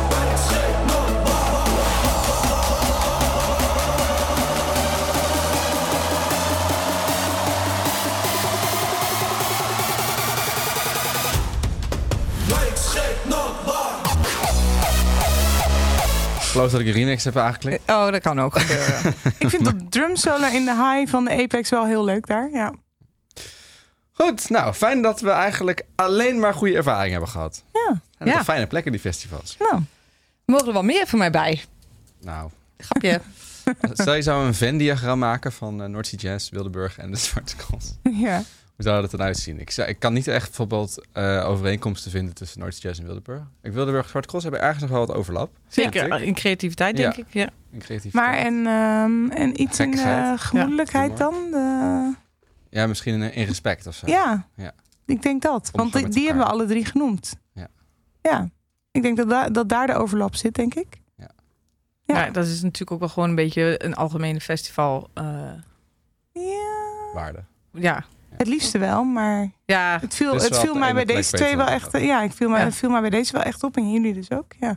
Ik geloof dat ik een remix heb aangeklikt. Oh, dat kan ook gebeuren. Ik vind dat drum solo in de high van de Apex wel heel leuk daar. Ja. Goed, nou, fijn dat we eigenlijk alleen maar goede ervaringen hebben gehad. Ja. En Ja. ja. fijne plekken, die festivals. Nou, Er mogen er wel meer van mij bij. Nou, Grapje. stel je zou een Venn-diagram maken van uh, North Sea Jazz, Wildeburg en de Zwarte Cross. ja. Hoe zou dat eruit zien? Ik, zou- ik kan niet echt bijvoorbeeld uh, overeenkomsten vinden tussen Noordzee Jazz en Wildeburg. Ik Wildeburg en Zwarte Cross hebben ergens nog wel wat overlap. Zeker, Ja. in creativiteit denk Ja. ik. Ja. In creativiteit. Maar en, ehm, en iets in Gekkigheid. uh, gemoedelijkheid Ja. dan? De- Ja, misschien in, in respect of zo. ja. Ja. ik denk dat. Want Omgang die, met die hebben we elkaar. alle drie genoemd. Ja. Ja, ik denk dat, da- dat daar de overlap zit, denk ik. Ja. Ja. Ja, dat is natuurlijk ook wel gewoon een beetje een algemene festival. uh, Ja, Waarde. ja. het liefste wel, maar Ja, het viel, Dus het wel viel op de mij bij ene plek deze beter twee wel dan echt. de eh, Ja, ik viel mij, Ja. het viel mij bij deze wel echt op en jullie dus ook. Ja.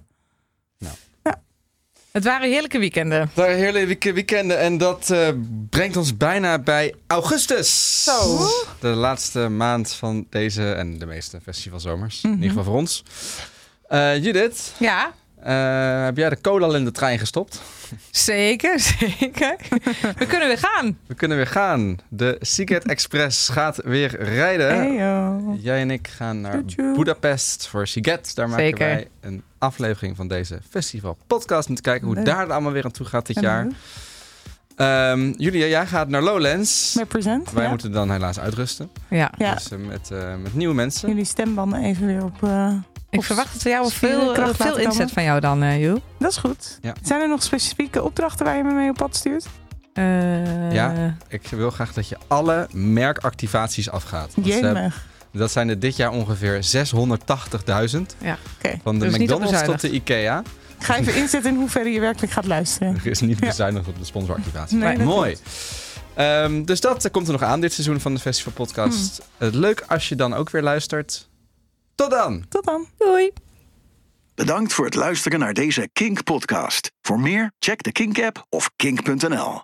het waren heerlijke weekenden. Daar heerlijke weekenden en dat uh, brengt ons bijna bij augustus. Zo. De laatste maand van deze en de meeste festivalzomers. Mhm. In ieder geval voor ons. Uh, Judith, Ja, uh, heb jij de cola al in de trein gestopt? zeker, zeker. We kunnen weer gaan. We kunnen weer gaan. De Seagate Express gaat weer rijden. Hey, joh. Jij en ik gaan naar Tjoe-tjoe. Budapest voor Seagate. Daar maken Zeker. wij een aflevering van deze festival podcast om te kijken hoe Leuk. daar het allemaal weer aan toe gaat dit En jaar. Um, Julia, jij gaat naar Lowlands. Met present. Wij ja. moeten dan helaas uitrusten. Ja, Ja. Dus uh, met, uh, met nieuwe mensen. Jullie stembanden even weer op. uh, ik op verwacht dat we jou sfeer- veel, kracht veel laten inzet komen. van jou dan, uh, Joel. Dat is goed. Ja. Zijn er nog specifieke opdrachten waar je me mee op pad stuurt? Uh, Ja. Ik wil graag dat je alle merkactivaties afgaat. Want ze hebben- Jemig. Dat zijn er dit jaar ongeveer zeshonderdtachtigduizend. Ja. Oké. Van de Dus niet op McDonald's tot bezuinigd. de Ikea. Ik ga even inzetten in hoeverre je werkelijk gaat luisteren. Er is niet Ja. bezuinigd op de sponsoractivatie. Nee, dat Mooi. Um, dus dat komt er nog aan dit seizoen van de Festival Podcast. Hmm. Uh, leuk als je dan ook weer luistert. Tot dan! Tot dan. Doei. Bedankt voor het luisteren naar deze Kink podcast. Voor meer, check de Kink app of kink punt n l.